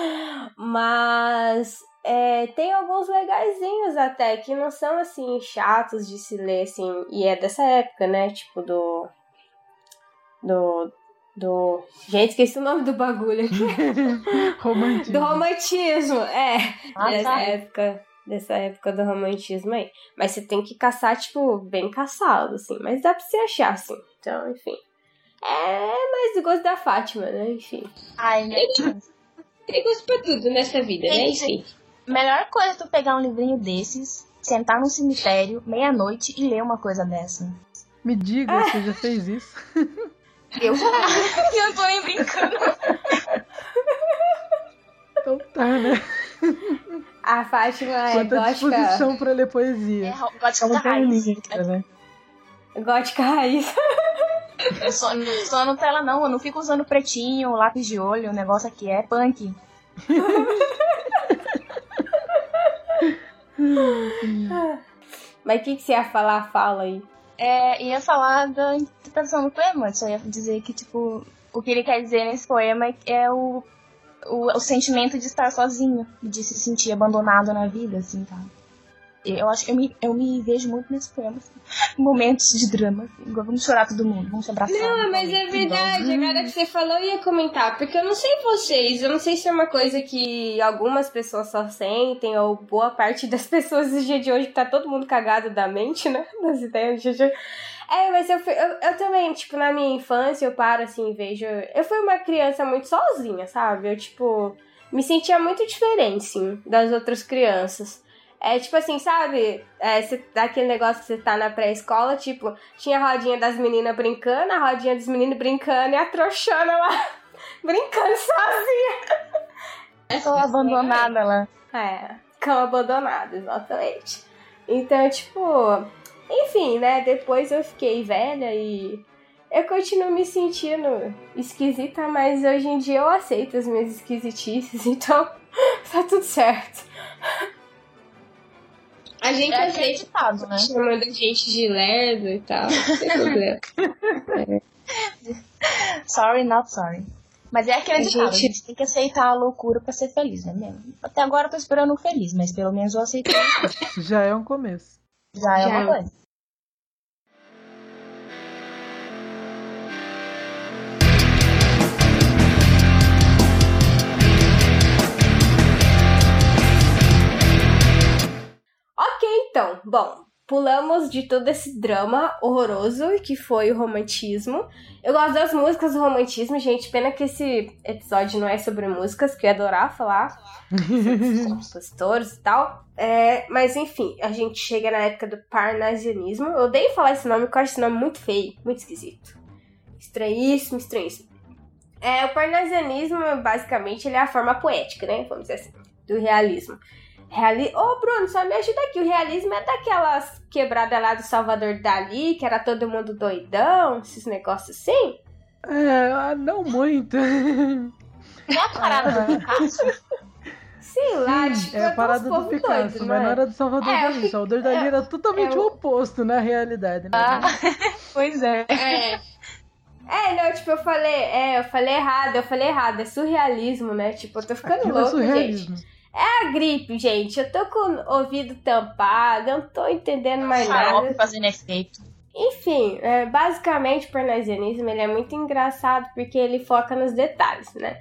mas tem alguns legaisinhos até, que não são, assim, chatos de se ler, assim, e é dessa época, né, tipo, gente, esqueci o nome do bagulho aqui. Romantismo. Do romantismo, dessa época do romantismo aí. Mas você tem que caçar, tipo, bem caçado, assim, mas dá pra você achar, assim, então, enfim. Mais do gosto da Fátima, né? Enfim. Tem gosto pra tudo nessa vida, né? Enfim. Melhor coisa é tu pegar um livrinho desses, sentar num cemitério, meia-noite e ler uma coisa dessa. Me diga, você já fez isso? Eu já. Eu não tô nem brincando. Então tá, né? A Fátima é quanta gótica. disposição pra ler poesia. Gótica raiz. Né? Gótica raiz. Eu sou Nutella não, eu não fico usando pretinho, lápis de olho, o negócio aqui é punk. Mas o que você ia falar? Fala aí. Ia falar da interpretação do poema, só ia dizer que, tipo, o que ele quer dizer nesse poema é o sentimento de estar sozinho, de se sentir abandonado na vida, assim, tá? Eu acho que eu me vejo muito nesse poema, assim, momentos de drama, assim, igual vamos chorar todo mundo, vamos se abraçar. Não, mas é verdade, agora que você falou eu ia comentar, porque eu não sei vocês, eu não sei se é uma coisa que algumas pessoas só sentem, ou boa parte das pessoas do dia de hoje, que tá todo mundo cagado da mente, né, das ideias do dia de hoje. Mas eu também, tipo, na minha infância, eu paro assim e vejo... Eu fui uma criança muito sozinha, sabe? Eu, tipo, me sentia muito diferente, assim, das outras crianças. Tipo assim, sabe? Daquele negócio que você tá na pré-escola, tipo, tinha a rodinha das meninas brincando, a rodinha dos meninos brincando e a trouxona lá brincando sozinha. Tô abandonada lá. Cão abandonado, exatamente. Então, tipo... Enfim, né? Depois eu fiquei velha e eu continuo me sentindo esquisita, mas hoje em dia eu aceito as minhas esquisitices, então tá tudo certo. A gente aceita, né? Chamando a gente de lerdo e tal, não tem problema. Sorry, not sorry. Mas é aquele ditado, a gente tem que aceitar a loucura pra ser feliz, né mesmo? Até agora eu tô esperando o feliz, mas pelo menos eu aceitei. Já é um começo. Já é uma coisa. Ok, então. Bom, pulamos de todo esse drama horroroso que foi o romantismo. Eu gosto das músicas do romantismo, gente. Pena que esse episódio não é sobre músicas, que eu ia adorar falar sobre compositores e tal. Mas enfim, a gente chega na época do parnasianismo. Eu odeio falar esse nome, porque eu acho esse nome muito feio, muito esquisito. Estranhíssimo. O parnasianismo, basicamente, ele é a forma poética, né? Vamos dizer assim, do realismo. Bruno, só me ajuda aqui. O realismo é daquelas quebradas lá do Salvador Dalí, que era todo mundo doidão, esses negócios assim? Não muito. É a parada do Picasso? Sei lá, tipo, é a parada do Picasso, doido, mas não era do Salvador Dalí. O Salvador Dalí era totalmente o oposto na realidade, né? Pois é. Não, tipo, eu falei errado, é surrealismo, né? Tipo, eu tô ficando louco, gente. É a gripe, gente. Eu tô com o ouvido tampado, eu não tô entendendo mais nada. Fazendo efeito. Enfim, basicamente o parnasianismo ele é muito engraçado porque ele foca nos detalhes, né?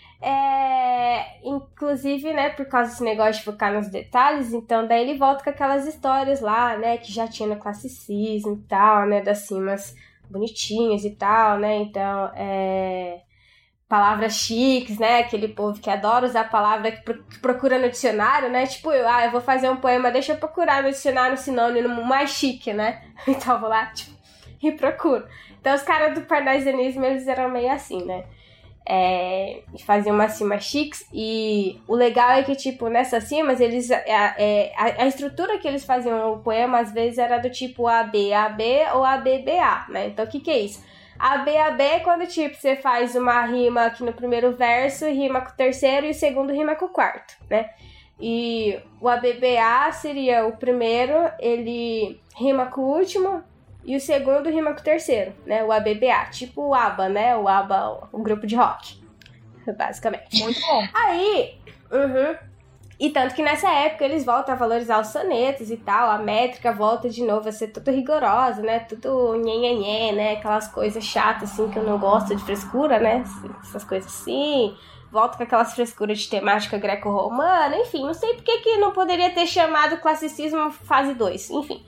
Inclusive, né, por causa desse negócio de focar nos detalhes, então daí ele volta com aquelas histórias lá, né, que já tinha no classicismo e tal, né, das rimas bonitinhas e tal, né, então, palavras chiques, né, aquele povo que adora usar palavra que procura no dicionário, né, tipo, eu vou fazer um poema, deixa eu procurar no dicionário um sinônimo mais chique, né, então eu vou lá, tipo, e procuro. Então os caras do parnasianismo, eles eram meio assim, né, faziam umas rimas chiques, e o legal é que, tipo, nessas rimas, eles, a estrutura que eles faziam o poema, às vezes, era do tipo AB, AB ou ABBA, né? Então, o que é isso? AB, AB é quando, tipo, você faz uma rima aqui no primeiro verso, rima com o terceiro, e o segundo rima com o quarto, né? E o ABBA seria o primeiro, ele rima com o último, e o segundo rima com o terceiro, né? O ABBA, tipo o ABBA, né? O ABBA, o grupo de rock, basicamente. Muito bom. Aí, e tanto que nessa época eles voltam a valorizar os sonetos e tal, a métrica volta de novo a ser tudo rigorosa, né? Tudo nhenhenhé, né? Aquelas coisas chatas, assim, que eu não gosto de frescura, né? Essas coisas assim. Volta com aquelas frescuras de temática greco-romana, enfim, não sei por que não poderia ter chamado classicismo fase 2, enfim.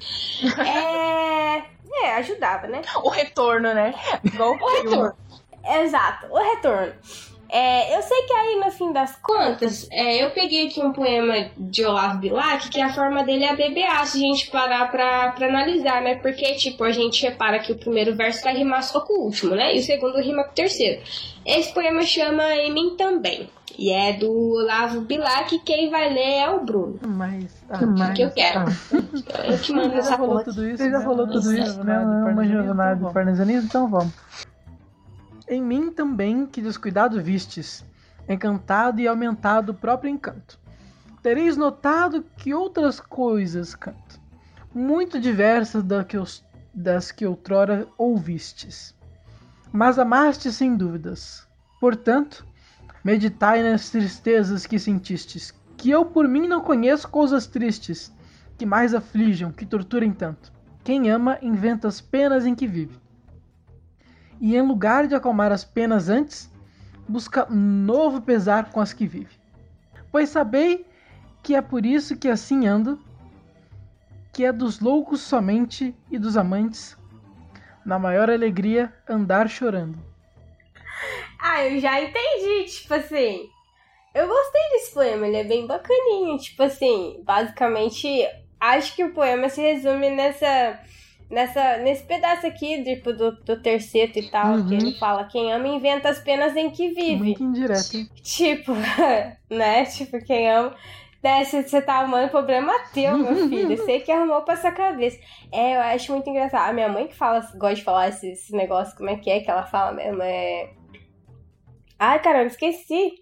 Ajudava, né? O retorno, né? Igual o retorno. Exato, o retorno. Eu sei que aí, no fim das contas, eu peguei aqui um poema de Olavo Bilac, que a forma dele é a BBA, se a gente parar pra analisar, né? Porque, tipo, a gente repara que o primeiro verso vai rimar só com o último, né? E o segundo rima com o terceiro. Esse poema chama Em Mim Também, e é do Olavo Bilac, quem vai ler é o Bruno. Que eu quero. Eu que mando essa porra. Você já falou tudo isso, né? Não imagino nada de parnasianismo, então vamos. Em mim também que descuidado vistes, encantado e aumentado o próprio encanto. Tereis notado que outras coisas canto, muito diversas das que outrora ouvistes. Mas amaste sem dúvidas. Portanto, meditai nas tristezas que sentistes, que eu por mim não conheço coisas tristes, que mais aflijam, que torturem tanto. Quem ama inventa as penas em que vive. E em lugar de acalmar as penas antes, busca novo pesar com as que vive. Pois sabei que é por isso que assim ando, que é dos loucos somente e dos amantes, na maior alegria, andar chorando. Eu já entendi, tipo assim, eu gostei desse poema, ele é bem bacaninho, tipo assim, basicamente, acho que o poema se resume nesse pedaço aqui, tipo, do terceto e tal, que ele fala, quem ama inventa as penas em que vive. Muito indireto, hein? Tipo, né, tipo, quem ama... Se você tá amando, problema teu, meu filho. Você que arrumou pra essa cabeça. Eu acho muito engraçado. A minha mãe que gosta de falar esse negócio, como é que ela fala mesmo? Ai, caramba, esqueci.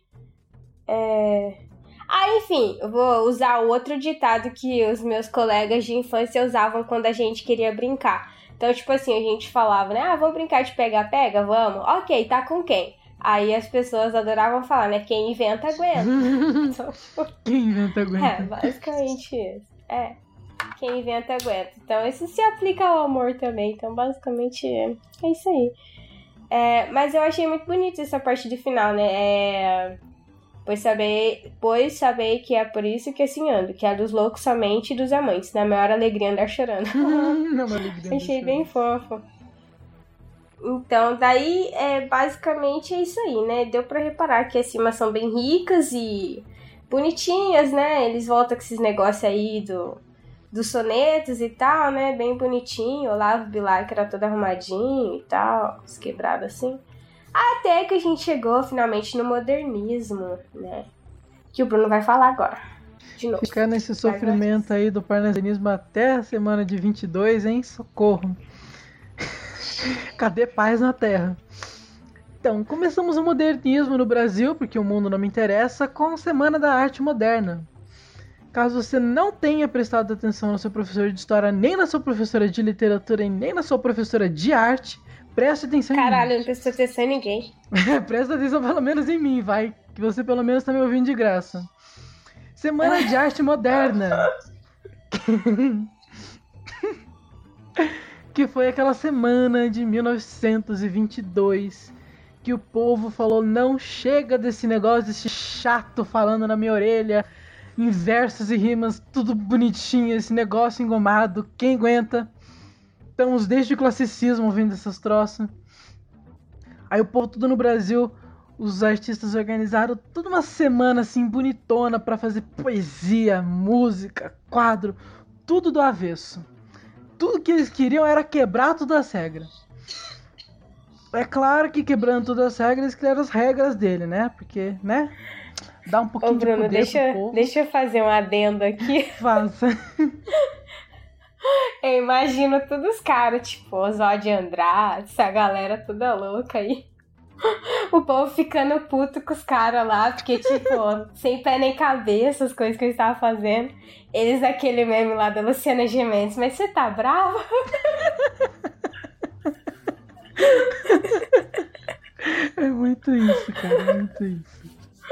Enfim, eu vou usar o outro ditado que os meus colegas de infância usavam quando a gente queria brincar. Então, tipo assim, a gente falava, né? Vamos brincar de pega-pega? Vamos? Ok, tá com quem? Aí as pessoas adoravam falar, né? Quem inventa, aguenta. Então, quem inventa, aguenta. Basicamente isso. Quem inventa, aguenta. Então, isso se aplica ao amor também. Então, basicamente, é isso aí. Mas eu achei muito bonito essa parte do final, né? Pois sabei que é por isso que assim ando, que é dos loucos somente e dos amantes, na maior alegria andar chorando. Achei bem fofo. Então, daí, basicamente é isso aí, né? Deu pra reparar que as rimas são bem ricas e bonitinhas, né? Eles voltam com esses negócios aí dos sonetos e tal, né? Bem bonitinho. Olavo Bilac era todo arrumadinho e tal, os quebrados assim. Até que a gente chegou finalmente no modernismo, né? Que o Bruno vai falar agora. De novo. Ficar nesse sofrimento aí do parnasianismo até a semana de 22, hein? Socorro. Cadê paz na Terra? Então, começamos o modernismo no Brasil, porque o mundo não me interessa, com a Semana da Arte Moderna. Caso você não tenha prestado atenção no seu professor de história, nem na sua professora de literatura, e nem na sua professora de arte, preste atenção em mim. Caralho, não presta atenção em ninguém. Presta atenção pelo menos em mim, vai. Que você pelo menos tá me ouvindo de graça. Semana de Arte Moderna. Que foi aquela semana de 1922 que o povo falou: não chega desse negócio, desse chato falando na minha orelha, em versos e rimas, tudo bonitinho, esse negócio engomado, quem aguenta? Estamos desde o classicismo ouvindo essas troças. Aí o povo tudo no Brasil, os artistas organizaram toda uma semana assim bonitona pra fazer poesia, música, quadro, tudo do avesso. Tudo que eles queriam era quebrar todas as regras. É claro que quebrando todas as regras, eles criaram as regras dele, né? Porque, né? Dá um pouquinho de poder pro povo. Deixa eu fazer um adendo aqui. Faça. Eu imagino todos os caras, tipo, Oswald Andrade, essa galera toda louca aí. O povo ficando puto com os caras lá, porque, tipo, sem pé nem cabeça, as coisas que eles estavam fazendo. Eles daquele meme lá da Luciana Gimenez, mas você tá brava? É muito isso, cara, é muito isso.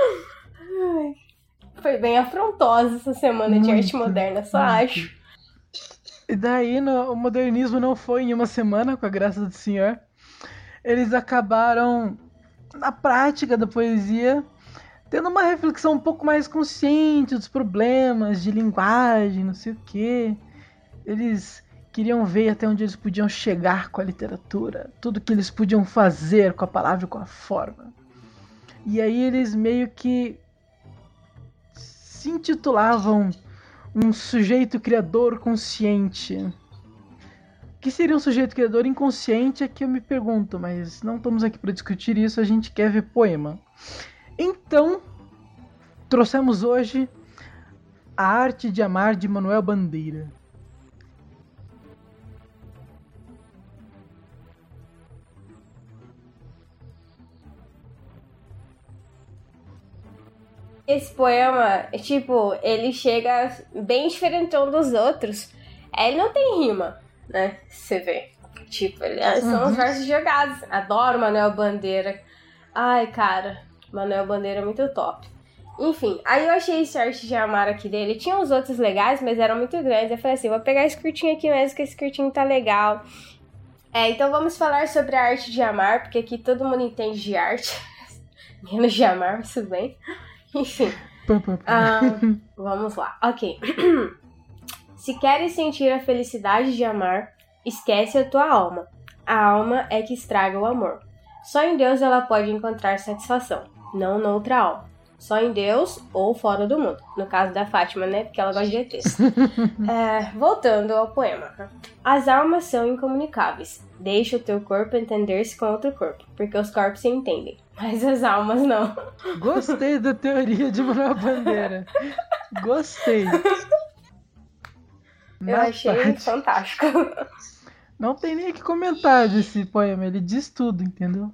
Foi bem afrontosa essa semana de arte moderna, só acho. E daí o modernismo não foi em uma semana, com a graça do senhor. Eles acabaram, na prática da poesia, tendo uma reflexão um pouco mais consciente dos problemas de linguagem, não sei o quê. Eles queriam ver até onde eles podiam chegar com a literatura, tudo que eles podiam fazer com a palavra e com a forma. E aí eles meio que se intitulavam um sujeito criador consciente. O que seria um sujeito criador inconsciente é que eu me pergunto, mas não estamos aqui para discutir isso, a gente quer ver poema. Então, trouxemos hoje A Arte de Amar, de Manuel Bandeira. Esse poema, tipo, ele chega bem diferentão dos outros. Ele não tem rima, né? Você vê. Tipo, são os versos jogados. Adoro Manuel Bandeira. Ai, cara, Manuel Bandeira é muito top. Enfim, aí eu achei esse Arte de Amar aqui dele. Tinha uns outros legais, mas eram muito grandes. Eu falei assim, vou pegar esse curtinho aqui mesmo, que esse curtinho tá legal. Então vamos falar sobre a Arte de Amar, porque aqui todo mundo entende de arte. Menos de amar, mas tudo bem. Enfim, vamos lá. Ok. Se queres sentir a felicidade de amar, esquece a tua alma. A alma é que estraga o amor. Só em Deus ela pode encontrar satisfação, não noutra alma. Só em Deus ou fora do mundo. No caso da Fátima, né? Porque ela gosta de ETs. Voltando ao poema. As almas são incomunicáveis. Deixa o teu corpo entender-se com outro corpo, porque os corpos se entendem, mas as almas não. Gostei da teoria de Manuel Bandeira. Gostei. Eu achei fantástico. Não tem nem o que comentar desse poema, ele diz tudo, entendeu?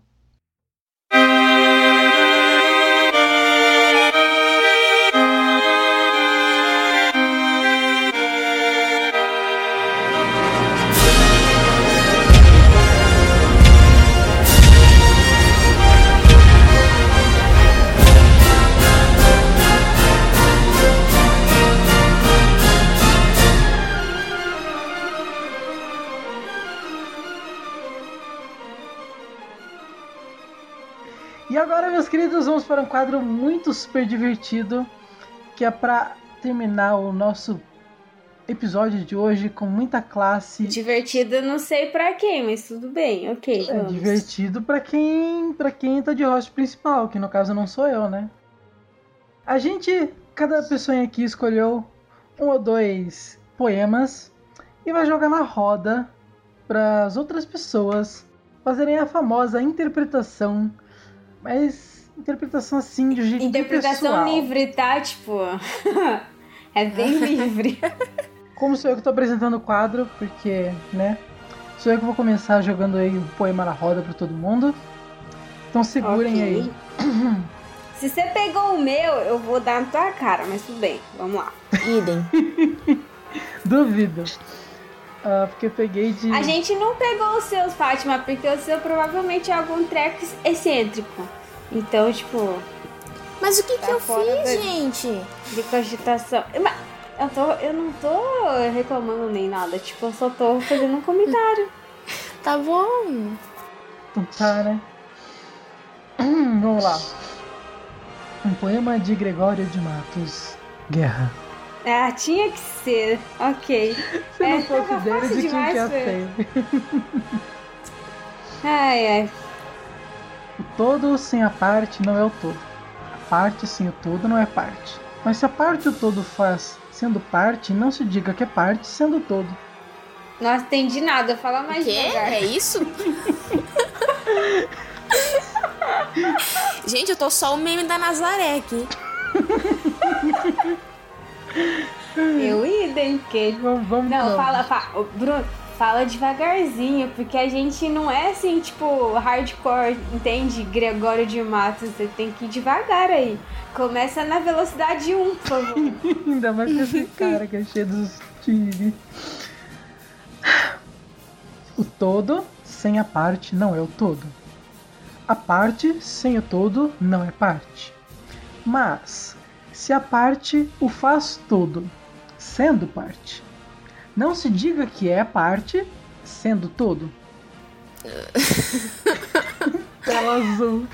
E agora, meus queridos, vamos para um quadro muito super divertido, que é para terminar o nosso episódio de hoje com muita classe. Divertido não sei pra quem, mas tudo bem, ok. Vamos. Divertido pra quem tá de host principal, que no caso não sou eu, né? Cada pessoa aqui escolheu 1 ou 2 poemas e vai jogar na roda para as outras pessoas fazerem a famosa interpretação. Mas interpretação assim, de jeito interpretação pessoal. Livre, tá? Tipo, é bem livre. Como sou eu que tô apresentando o quadro, porque, né, sou eu que vou começar jogando aí o poema na roda pra todo mundo. Então segurem aí. Se você pegou o meu, eu vou dar na tua cara, mas tudo bem, vamos lá. Idem. Duvido. Porque eu peguei de... A gente não pegou os seus, Fátima, porque o seu provavelmente é algum treco excêntrico. Então, tipo... Mas o que eu fiz, gente? De cogitação. Eu não tô reclamando nem nada. Tipo, eu só tô fazendo um comentário. Tá bom. Tá, né? Vamos lá. Um poema de Gregório de Matos. Guerra. Ah, tinha que ser. Ok. Se não fosse dele, de quem que ia ser? Ai. O todo sem a parte não é o todo. A parte sem o todo não é parte. Mas se a parte o todo faz sendo parte, não se diga que é parte sendo todo. Não entendi nada. Fala mais devagar. É isso? Gente, eu tô só o meme da Nazaré aqui. Eu idem, porque... Vamos não, Bruno, fala devagarzinho, porque a gente não é assim, tipo, hardcore, entende? Gregório de Matos, você tem que ir devagar aí. Começa na velocidade 1, por favor. Ainda mais que esse cara que é cheio dos tigres. O todo sem a parte não é o todo. A parte sem o todo não é parte. Mas, se a parte o faz todo, sendo parte, não se diga que é parte, sendo todo. Tela azul.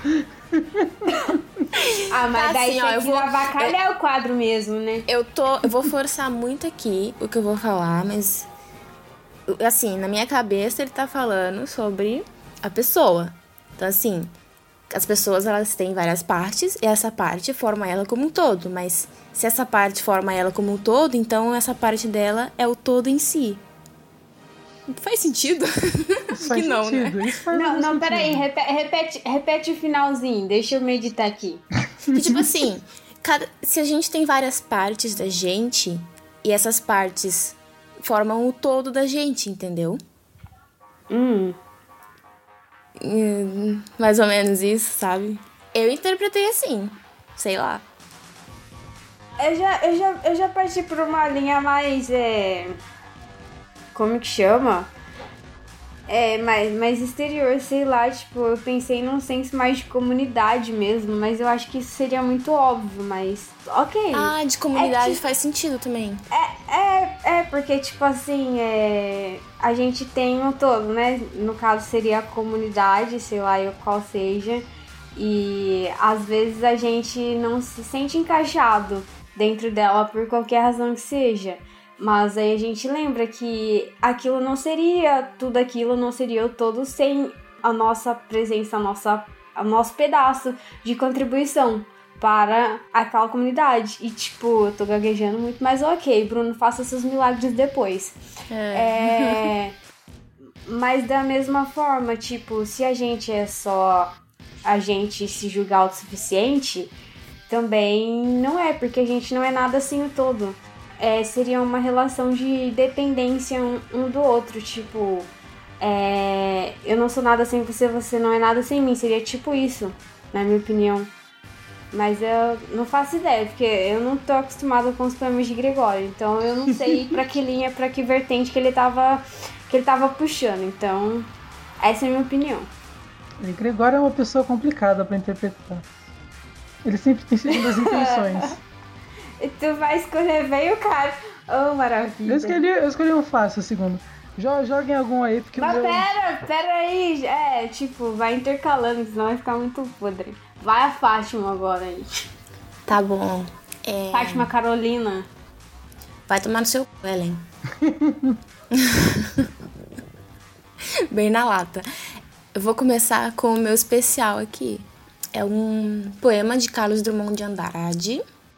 Mas tá, daí assim, eu vou avacalhar o quadro mesmo, né? Eu vou forçar muito aqui o que eu vou falar, mas assim, na minha cabeça ele tá falando sobre a pessoa. Então assim, as pessoas elas têm várias partes e essa parte forma ela como um todo, mas se essa parte forma ela como um todo, então essa parte dela é o todo em si. Faz sentido? Acho que não, sentido. Né? Não, peraí, repete o finalzinho, deixa eu meditar aqui. Que, tipo assim, se a gente tem várias partes da gente e essas partes formam o todo da gente, entendeu? Mais ou menos isso, sabe? Eu interpretei assim, sei lá. Eu já parti por uma linha mais, como que chama? Mais exterior, sei lá, tipo, eu pensei num senso mais de comunidade mesmo, mas eu acho que isso seria muito óbvio, mas ok. Ah, de comunidade faz sentido também. Porque, tipo assim, a gente tem um todo, né? No caso seria a comunidade, sei lá, qual seja, e às vezes a gente não se sente encaixado dentro dela por qualquer razão que seja. Mas aí a gente lembra que aquilo não seria tudo aquilo, não seria o todo sem a nossa presença, o nosso pedaço de contribuição para aquela comunidade. E tipo, eu tô gaguejando muito, mas ok, Bruno, faça seus milagres depois. Mas da mesma forma, tipo, se a gente é só a gente se julgar autossuficiente, também não é, porque a gente não é nada sem o todo. Seria uma relação de dependência um do outro, tipo, eu não sou nada sem você, você não é nada sem mim, seria tipo isso, na minha opinião. Mas eu não faço ideia, porque eu não tô acostumada com os poemas de Gregório, então eu não sei pra que linha, pra que vertente que ele tava puxando, então essa é a minha opinião. E Gregório é uma pessoa complicada pra interpretar. Ele sempre tem segundas intenções. Tu vai escolher bem o cara. Oh, maravilha. Eu escolhi um fácil, segundo. Joguem algum aí, porque mas pera aí. Tipo, vai intercalando, senão vai ficar muito podre. Vai a Fátima agora aí. Tá bom. Fátima Carolina. Vai tomar no seu cu, Ellen. Bem na lata. Eu vou começar com o meu especial aqui. É um poema de Carlos Drummond de Andrade.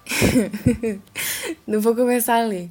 Não vou começar a ler.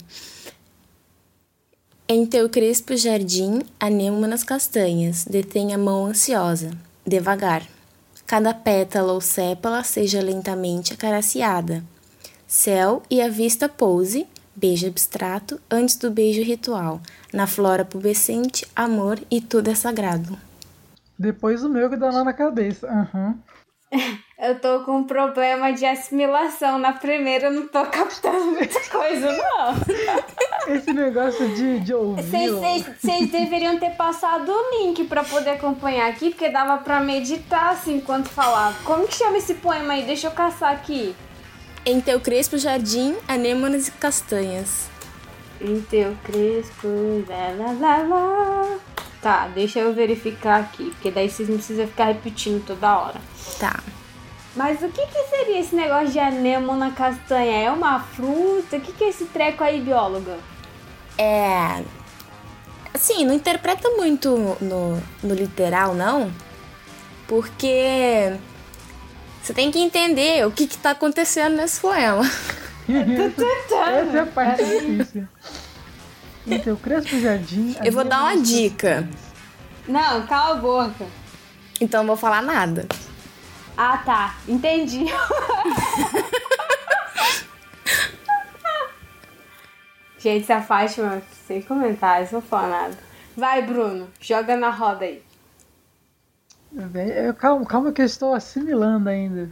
Em teu crespo jardim, anêmonas castanhas, detém a mão ansiosa, devagar. Cada pétala ou sépala seja lentamente acariciada. Céu e a vista pouse, beijo abstrato, antes do beijo ritual. Na flora pubescente, amor e tudo é sagrado. Depois o meu que dá lá na cabeça. Eu tô com um problema de assimilação. Na primeira eu não tô captando muita coisa, não. Esse negócio de ouvir. Vocês deveriam ter passado o link pra poder acompanhar aqui, porque dava pra meditar assim enquanto falava. Como que chama esse poema aí? Deixa eu caçar aqui. Em teu crespo jardim, anêmonas e castanhas. Em teu crespo, lá. Tá, deixa eu verificar aqui, porque daí vocês não precisam ficar repetindo toda hora. Tá. Mas o que seria esse negócio de anêmona castanha? É uma fruta? O que é esse treco aí, bióloga? Assim, não interpreta muito no literal, não. Porque você tem que entender o que tá acontecendo nesse poema. Essa é a parte difícil. Em teu crespo jardim... Eu vou dar uma dica. Não, cala a boca. Então não vou falar nada. Ah, tá. Entendi. Gente, essa Fátima, sem comentários, não vou falar nada. Vai, Bruno, joga na roda aí. Calma que eu estou assimilando ainda.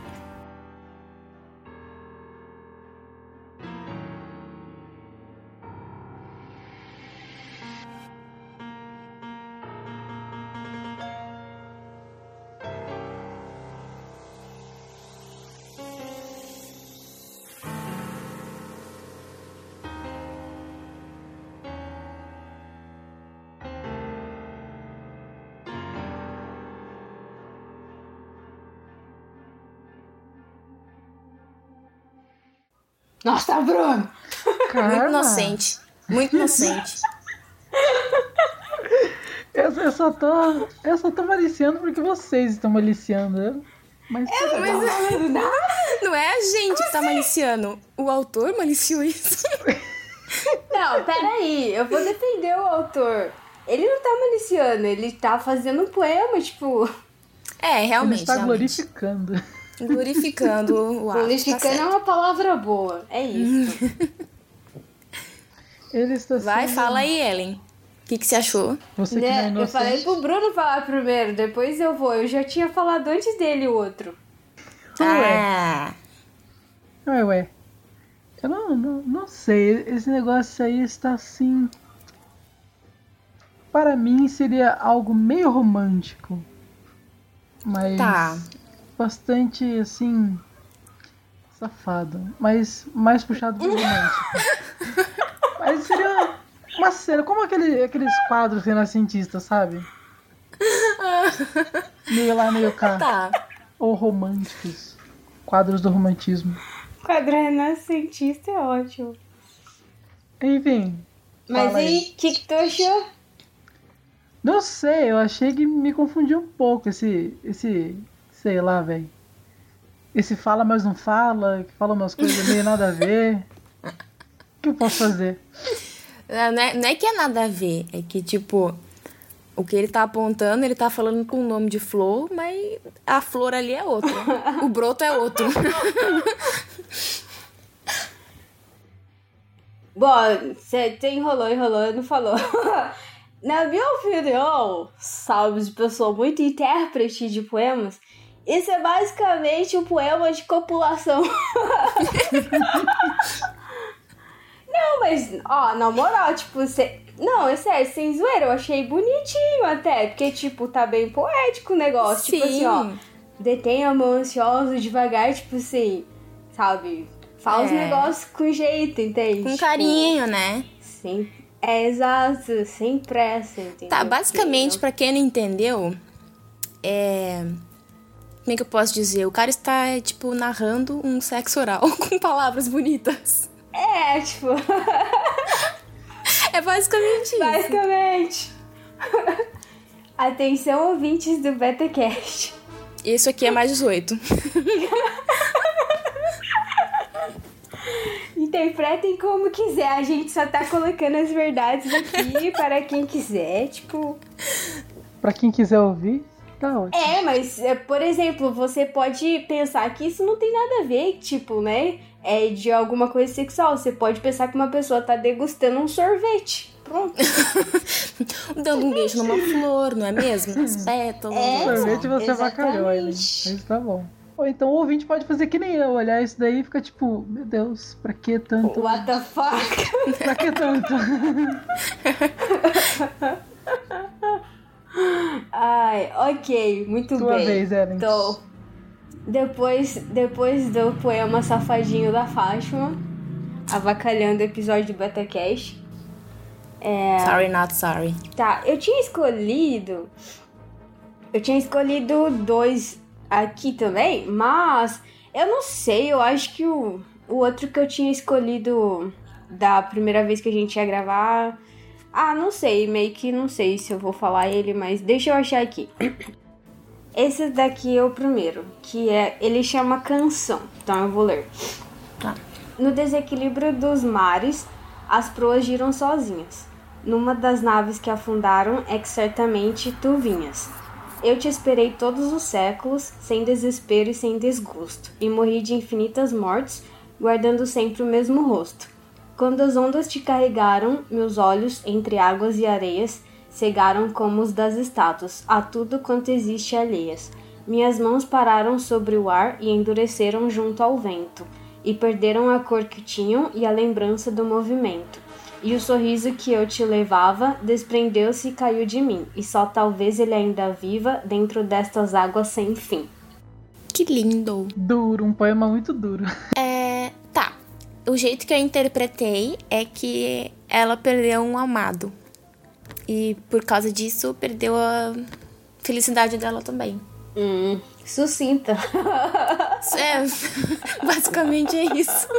Nossa, Bruno! Muito inocente. Muito inocente. Eu só tô maliciando porque vocês estão maliciando. Mas não é a gente que tá maliciando. O autor maliciou isso. Não, peraí. Eu vou defender o autor. Ele não tá maliciando. Ele tá fazendo um poema, tipo... Realmente. Ele está glorificando. Glorificando o ato. Glorificando é uma palavra boa. É isso. Ele está Vai, fala aí, Ellen. O que você achou? Você que não é inocente. Eu falei pro Bruno falar primeiro, depois eu vou. Eu já tinha falado antes dele o outro. Ué. Eu não sei. Esse negócio aí está assim... Para mim seria algo meio romântico. Mas... Tá. Bastante, assim... Safado. Mas mais puxado pro romântico. Mas seria uma cena... Como aqueles quadros renascentistas, sabe? Meio lá, meio cá. Tá. Ou românticos. Quadros do romantismo. Quadro renascentista é ótimo. Enfim. Mas aí, o que tu achou? Não sei, eu achei que me confundiu um pouco esse sei lá, velho. Esse fala, mas não fala, que fala umas coisas meio nada a ver. O que eu posso fazer? Não é que é nada a ver, é que, tipo, o que ele tá apontando, ele tá falando com o nome de flor, mas a flor ali é outra. O broto é outro. Bom, você enrolou, não falou. Na minha opinião, sabe, de pessoa muito intérprete de poemas, isso é basicamente um poema de copulação. Não, mas, na moral, tipo, não, é sério, sem zoeira, eu achei bonitinho até, porque, tipo, tá bem poético o negócio. Sim. Tipo assim, detenha a mão ansiosa devagar, tipo assim, sabe? Fala os negócios com jeito, entende? Com carinho, né? Sim. Exato, sem pressa, entendeu? Tá, basicamente, pra quem não entendeu, como é que eu posso dizer? O cara está, tipo, narrando um sexo oral com palavras bonitas. Tipo... É basicamente isso. Basicamente. Atenção, ouvintes do BetaCast. Isso aqui é mais 18. Interpretem como quiser, a gente só tá colocando as verdades aqui para quem quiser, tipo... Pra quem quiser ouvir, tá ótimo. Mas, por exemplo, você pode pensar que isso não tem nada a ver, tipo, né? É de alguma coisa sexual. Você pode pensar que uma pessoa tá degustando um sorvete. Pronto. Dando um beijo numa flor, não é mesmo? As pétalas. Sorvete você exatamente. avacalhou, Ellen. Mas tá bom. Ou então o ouvinte pode fazer que nem eu, olhar isso daí e ficar tipo, meu Deus, pra que tanto? What the fuck? Pra que tanto? Ai, ok, muito Tua bem. vez, Ellen. Então, depois do poema Safadinho da Fátima, avacalhando o episódio do BetaCast. Sorry, not sorry. Tá, eu tinha escolhido 2 aqui também, mas eu não sei, eu acho que o outro que eu tinha escolhido da primeira vez que a gente ia gravar... não sei, meio que não sei se eu vou falar ele, mas deixa eu achar aqui. Esse daqui é o primeiro, que ele chama Canção, então eu vou ler. Tá. No desequilíbrio dos mares, as proas giram sozinhas. Numa das naves que afundaram é que certamente tu vinhas. Eu te esperei todos os séculos, sem desespero e sem desgosto, e morri de infinitas mortes, guardando sempre o mesmo rosto. Quando as ondas te carregaram, meus olhos, entre águas e areias, cegaram como os das estátuas, a tudo quanto existe alheias. Minhas mãos pararam sobre o ar e endureceram junto ao vento, e perderam a cor que tinham e a lembrança do movimento. E o sorriso que eu te levava desprendeu-se e caiu de mim, e só talvez ele ainda viva dentro destas águas sem fim. Que lindo. Duro, um poema muito duro. Tá. O jeito que eu interpretei é que ela perdeu um amado. E por causa disso, perdeu a felicidade dela também. Sucinta. Basicamente é isso.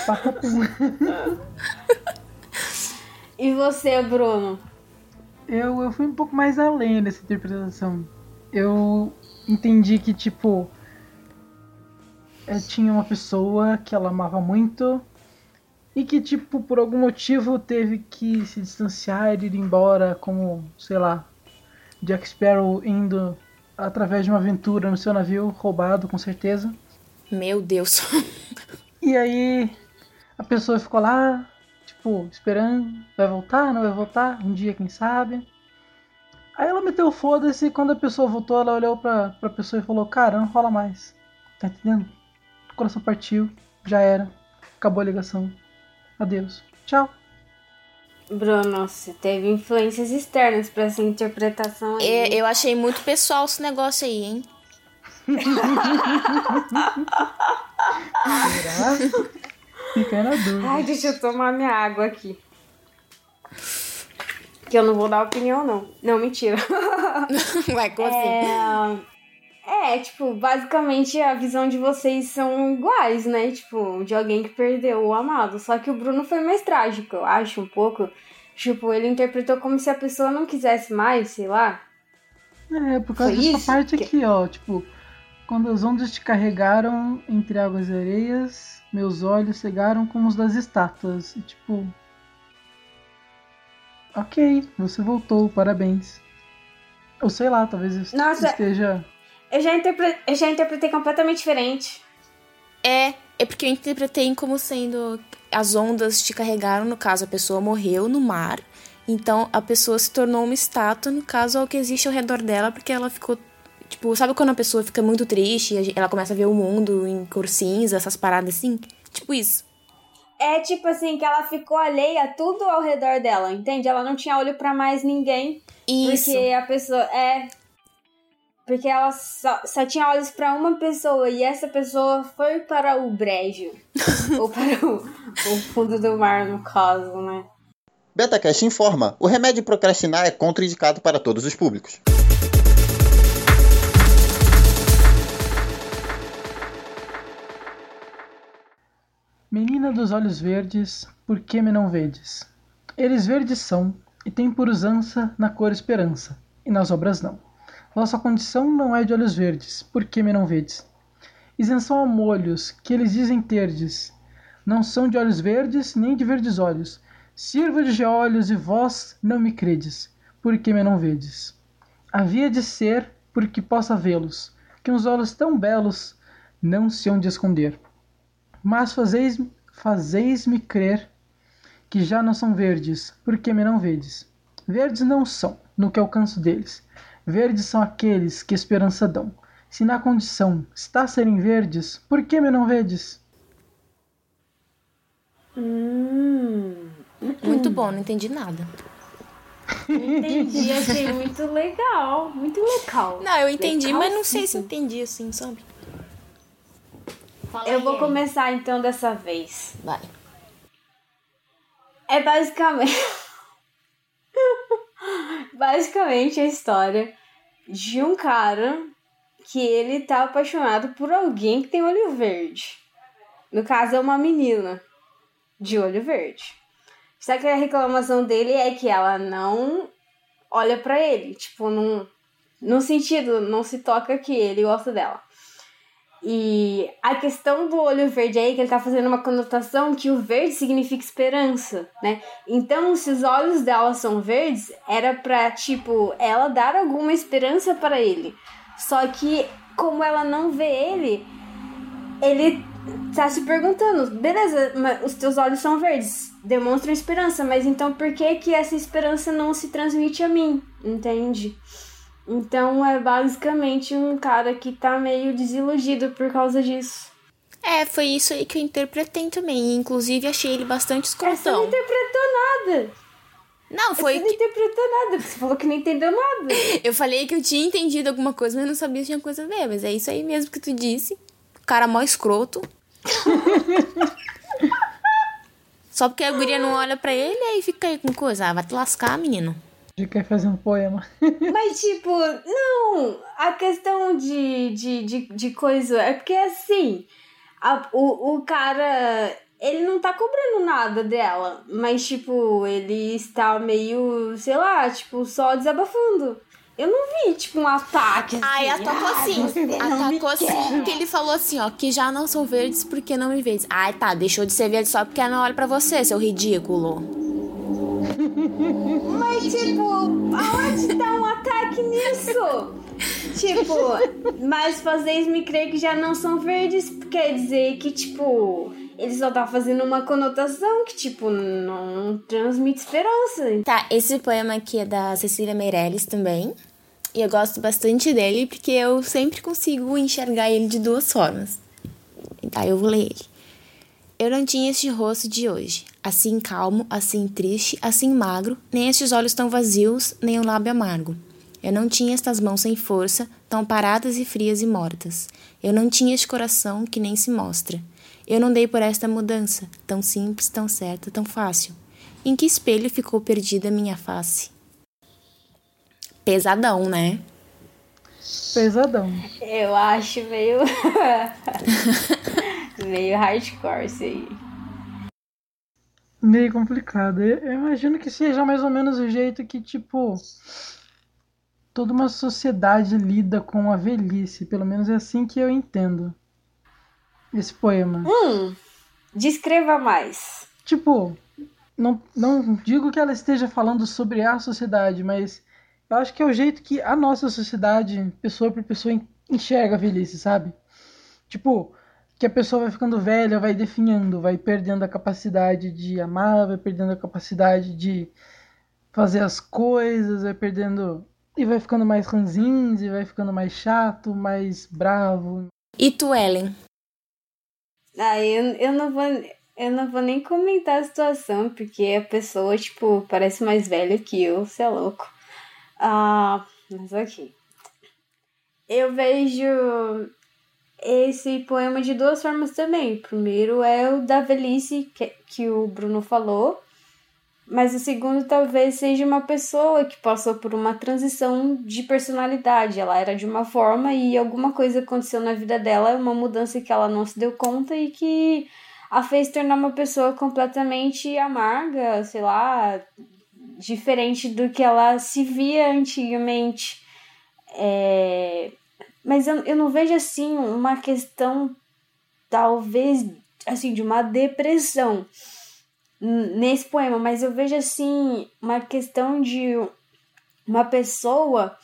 E você, Bruno? Eu fui um pouco mais além dessa interpretação. Eu entendi que, tipo, tinha uma pessoa que ela amava muito e que, tipo, por algum motivo teve que se distanciar e ir embora, como, sei lá, Jack Sparrow indo através de uma aventura no seu navio, roubado, com certeza. Meu Deus. E aí a pessoa ficou lá, tipo, esperando, vai voltar, não vai voltar, um dia quem sabe. Aí ela meteu o foda-se e quando a pessoa voltou, ela olhou pra pessoa e falou, cara, não rola mais. Tá entendendo? O coração partiu, já era, acabou a ligação. Adeus. Tchau. Bruno, você teve influências externas pra essa interpretação aí. Eu achei muito pessoal esse negócio aí, hein? Será? Fica aí na dúvida. Ai, deixa eu tomar minha água aqui. Que eu não vou dar opinião, não. Não, mentira. Vai, como assim? Tipo, basicamente a visão de vocês são iguais, né? Tipo, de alguém que perdeu o amado. Só que o Bruno foi mais trágico, eu acho, um pouco. Tipo, ele interpretou como se a pessoa não quisesse mais, sei lá. Por causa dessa parte aqui, ó. Tipo, quando as ondas te carregaram entre águas e areias, meus olhos cegaram como os das estátuas. E tipo... Ok, você voltou, parabéns. Ou sei lá, talvez esteja... Eu já interpretei completamente diferente. É porque eu interpretei como sendo as ondas te carregaram, no caso a pessoa morreu no mar, então a pessoa se tornou uma estátua, no caso ao que existe ao redor dela, porque ela ficou, tipo, sabe quando a pessoa fica muito triste e ela começa a ver o mundo em cor cinza, essas paradas assim? Tipo isso. É tipo assim, que ela ficou alheia a tudo ao redor dela, entende? Ela não tinha olho pra mais ninguém. Isso. Porque a pessoa... Porque ela só tinha olhos pra uma pessoa e essa pessoa foi para o brejo. Ou para o fundo do mar, no caso, né? BetaCast informa: o remédio procrastinar é contraindicado para todos os públicos. Menina dos olhos verdes, por que me não vedes? Eles verdes são, e têm por usança na cor esperança, e nas obras não. Vossa condição não é de olhos verdes, por que me não vedes? Isenção a molhos, que eles dizem terdes, não são de olhos verdes, nem de verdes olhos. Sirvo de olhos e vós não me credes, por que me não vedes? Havia de ser, porque possa vê-los, que uns olhos tão belos não se hão de esconder. Mas fazeis-me crer que já não são verdes, por que me não vedes? Verdes não são, no que alcanço deles. Verdes são aqueles que esperança dão. se na condição está serem verdes, por que me não vedes? Muito bom, não entendi nada. Entendi, achei muito legal. Muito legal. Não, eu entendi, legal, mas não sei se entendi assim, sabe? Eu vou começar então dessa vez. Vai. É basicamente a história de um cara que ele tá apaixonado por alguém que tem olho verde. No caso, é uma menina de olho verde. Só que a reclamação dele é que ela não olha pra ele. Tipo, no sentido, não se toca que ele gosta dela. E a questão do olho verde aí, que ele tá fazendo uma conotação que o verde significa esperança, né? Então, se os olhos dela são verdes, era pra, tipo, ela dar alguma esperança para ele. Só que, como ela não vê ele tá se perguntando, beleza, mas os teus olhos são verdes, demonstram esperança, mas então por que essa esperança não se transmite a mim? Entende? Então é basicamente um cara que tá meio desiludido por causa disso. Foi isso aí que eu interpretei também. Inclusive, achei ele bastante escrotão. Você não interpretou nada. Não, foi Você não interpretou nada, você falou que não entendeu nada. Eu falei que eu tinha entendido alguma coisa, mas não sabia se tinha coisa a ver. Mas é isso aí mesmo que tu disse. O cara mó escroto. Só porque a guria não olha pra ele, aí fica aí com coisa. Vai te lascar, menino. Já quer fazer um poema. Mas, tipo, não. A questão de coisa é porque, assim, o cara, ele não tá cobrando nada dela. Mas, tipo, ele está meio, sei lá, tipo, só desabafando. Eu não vi, tipo, um ataque. Ai, atacou assim. Atacou assim, que ele falou assim, ó, que já não são verdes porque não me vedes. Ai, tá, deixou de ser verde só porque ela não olha pra você, seu ridículo. Mas, tipo, aonde tá um ataque nisso? Tipo, mas fazeis-me crer que já não são verdes quer dizer que, tipo, ele só tá fazendo uma conotação que, tipo, não transmite esperança. Tá, esse poema aqui é da Cecília Meirelles também. E eu gosto bastante dele porque eu sempre consigo enxergar ele de duas formas. Tá, eu vou ler ele. Eu não tinha este rosto de hoje, assim calmo, assim triste, assim magro, nem estes olhos tão vazios, nem um lábio amargo. Eu não tinha estas mãos sem força, tão paradas e frias e mortas. Eu não tinha este coração que nem se mostra. Eu não dei por esta mudança, tão simples, tão certa, tão fácil. Em que espelho ficou perdida minha face? Pesadão, né? Pesadão. Eu acho meio... meio hardcore isso aí. Meio complicado. Eu imagino que seja mais ou menos o jeito que, tipo, toda uma sociedade lida com a velhice. Pelo menos é assim que eu entendo esse poema. Descreva mais. Tipo, não digo que ela esteja falando sobre a sociedade, mas eu acho que é o jeito que a nossa sociedade, pessoa por pessoa, enxerga a velhice, sabe? Tipo, que a pessoa vai ficando velha, vai definhando, vai perdendo a capacidade de amar, vai perdendo a capacidade de fazer as coisas, vai perdendo... E vai ficando mais ranzinza, e vai ficando mais chato, mais bravo. E tu, Ellen? Eu não vou nem comentar a situação, porque a pessoa, tipo, parece mais velha que eu, você é louco. Mas ok. Eu vejo esse poema de duas formas também. Primeiro é o da velhice que o Bruno falou, mas o segundo talvez seja uma pessoa que passou por uma transição de personalidade. Ela era de uma forma e alguma coisa aconteceu na vida dela, uma mudança que ela não se deu conta e que a fez tornar uma pessoa completamente amarga, sei lá, diferente do que ela se via antigamente. Mas eu não vejo, assim, uma questão, talvez, assim, de uma depressão nesse poema, mas eu vejo, assim, uma questão de uma pessoa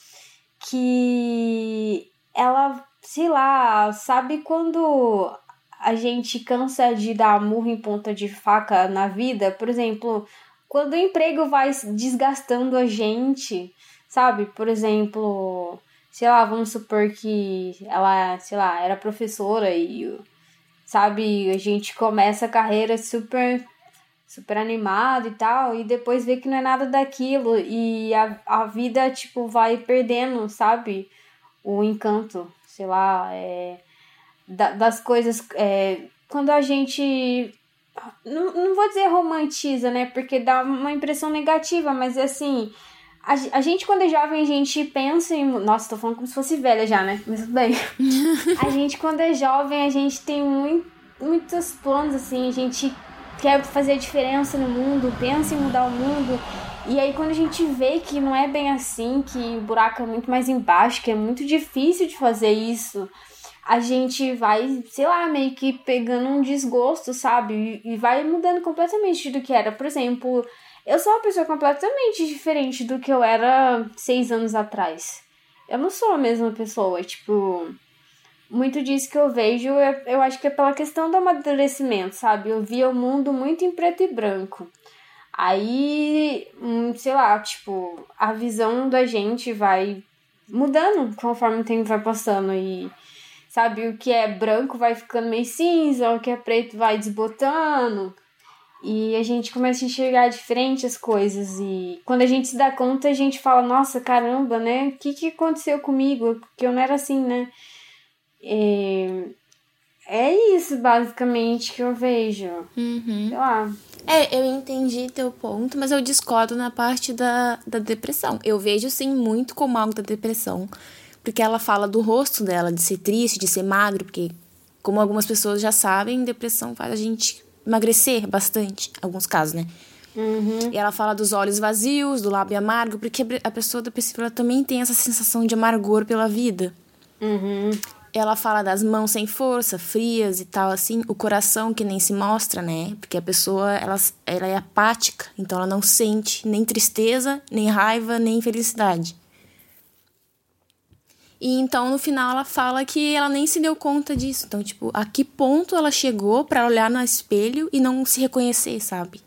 que ela, sei lá, sabe quando a gente cansa de dar murro em ponta de faca na vida? Por exemplo, quando o emprego vai desgastando a gente, sabe? Por exemplo... sei lá, vamos supor que ela, sei lá, era professora e, sabe, a gente começa a carreira super animado e tal, e depois vê que não é nada daquilo, e a vida, tipo, vai perdendo, sabe, o encanto, sei lá, das coisas, quando a gente, não vou dizer romantiza, né, porque dá uma impressão negativa, mas assim, a gente quando é jovem, a gente pensa em, nossa, tô falando como se fosse velha já, né, mas tudo bem, a gente quando é jovem, a gente tem muitos planos, assim, a gente quer fazer a diferença no mundo, pensa em mudar o mundo, e aí quando a gente vê que não é bem assim, que o buraco é muito mais embaixo, que é muito difícil de fazer isso, a gente vai, sei lá, meio que pegando um desgosto, sabe, e vai mudando completamente do que era. Por exemplo, eu sou uma pessoa completamente diferente do que eu era 6 anos atrás. Eu não sou a mesma pessoa, tipo... Muito disso que eu vejo, eu acho que é pela questão do amadurecimento, sabe? Eu via o mundo muito em preto e branco. Aí, sei lá, tipo, a visão da gente vai mudando conforme o tempo vai passando. E, sabe, o que é branco vai ficando meio cinza, o que é preto vai desbotando. E a gente começa a enxergar diferente as coisas. E quando a gente se dá conta, a gente fala, nossa, caramba, né? O que aconteceu comigo? Porque eu não era assim, né? É isso, basicamente, que eu vejo. Sei lá. Eu entendi teu ponto, mas eu discordo na parte da depressão. Eu vejo, sim, muito como algo da depressão. Porque ela fala do rosto dela, de ser triste, de ser magro. Porque, como algumas pessoas já sabem, depressão faz a gente emagrecer bastante. Em alguns casos, né? E ela fala dos olhos vazios, do lábio amargo. Porque a pessoa depressiva ela também tem essa sensação de amargor pela vida. Ela fala das mãos sem força, frias e tal, assim. O coração que nem se mostra, né? Porque a pessoa, ela é apática. Então, ela não sente nem tristeza, nem raiva, nem felicidade. E, então, no final, ela fala que ela nem se deu conta disso. Então, tipo, a que ponto ela chegou pra olhar no espelho e não se reconhecer, sabe?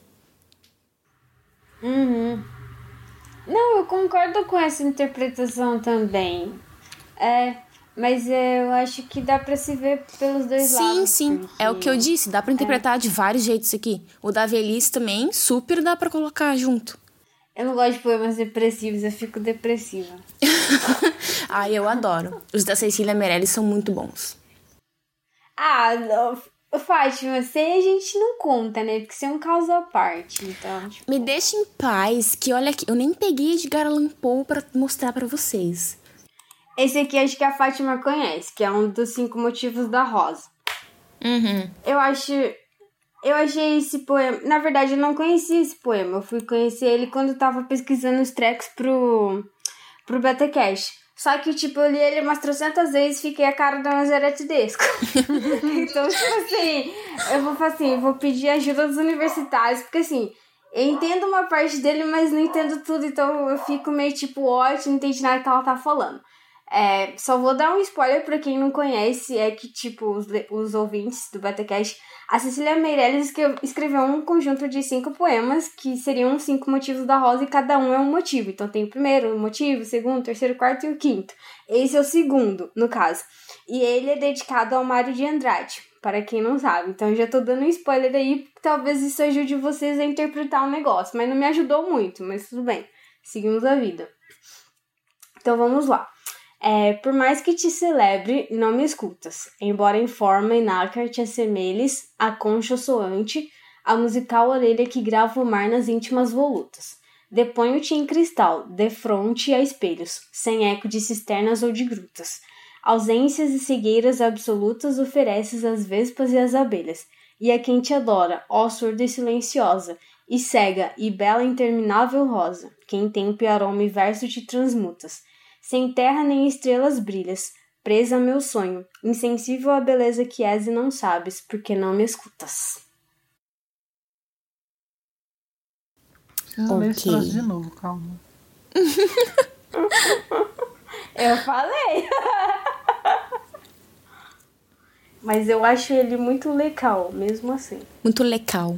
Não, eu concordo com essa interpretação também. Mas eu acho que dá pra se ver pelos dois lados. Sim. Porque... É o que eu disse. Dá pra interpretar de vários jeitos aqui. O da velhice também, super dá pra colocar junto. Eu não gosto de poemas depressivos, eu fico depressiva. Eu adoro. Os da Cecília Meirelles são muito bons. Fátima, você a gente não conta, né? Porque você é um caso à parte, então... Tipo... Me deixa em paz, que olha aqui, eu nem peguei Edgar Allan Poe pra mostrar pra vocês. Esse aqui acho que a Fátima conhece, que é um dos 5 motivos da rosa. Eu achei esse poema... Na verdade, eu não conhecia esse poema. Eu fui conhecer ele quando eu tava pesquisando os tracks pro BetaCast. Só que, tipo, eu li ele umas 300 vezes e fiquei a cara do Nazaré Tedesco. Então, tipo assim, eu vou pedir ajuda dos universitários, porque assim... Eu entendo uma parte dele, mas não entendo tudo, então eu fico meio tipo, ótimo, não entendi nada que ela tá falando. Só vou dar um spoiler pra quem não conhece, é que, tipo, os ouvintes do BetaCast, a Cecília Meirelles escreveu um conjunto de 5 poemas, que seriam 5 motivos da rosa, e cada um é um motivo. Então tem o primeiro motivo, o segundo, o terceiro, o quarto e o quinto. Esse é o segundo, no caso. E ele é dedicado ao Mário de Andrade, para quem não sabe. Então eu já tô dando um spoiler aí, porque talvez isso ajude vocês a interpretar o negócio. Mas não me ajudou muito, mas tudo bem. Seguimos a vida. Então vamos lá. Por mais que te celebre, não me escutas. Embora em forma e nácar te assemelhes à concha soante, a musical orelha que grava o mar nas íntimas volutas. Deponho-te em cristal, defronte a espelhos, sem eco de cisternas ou de grutas. Ausências e cegueiras absolutas ofereces às vespas e às abelhas, e a quem te adora, ó surda e silenciosa, e cega e bela interminável rosa, que em tempo e aroma e verso te transmutas. Sem terra nem estrelas brilhas, presa a meu sonho, insensível à beleza que és e não sabes, porque não me escutas. Vou ler esse troço de novo, calma. Eu falei! Mas eu acho ele muito legal, mesmo assim. Muito legal.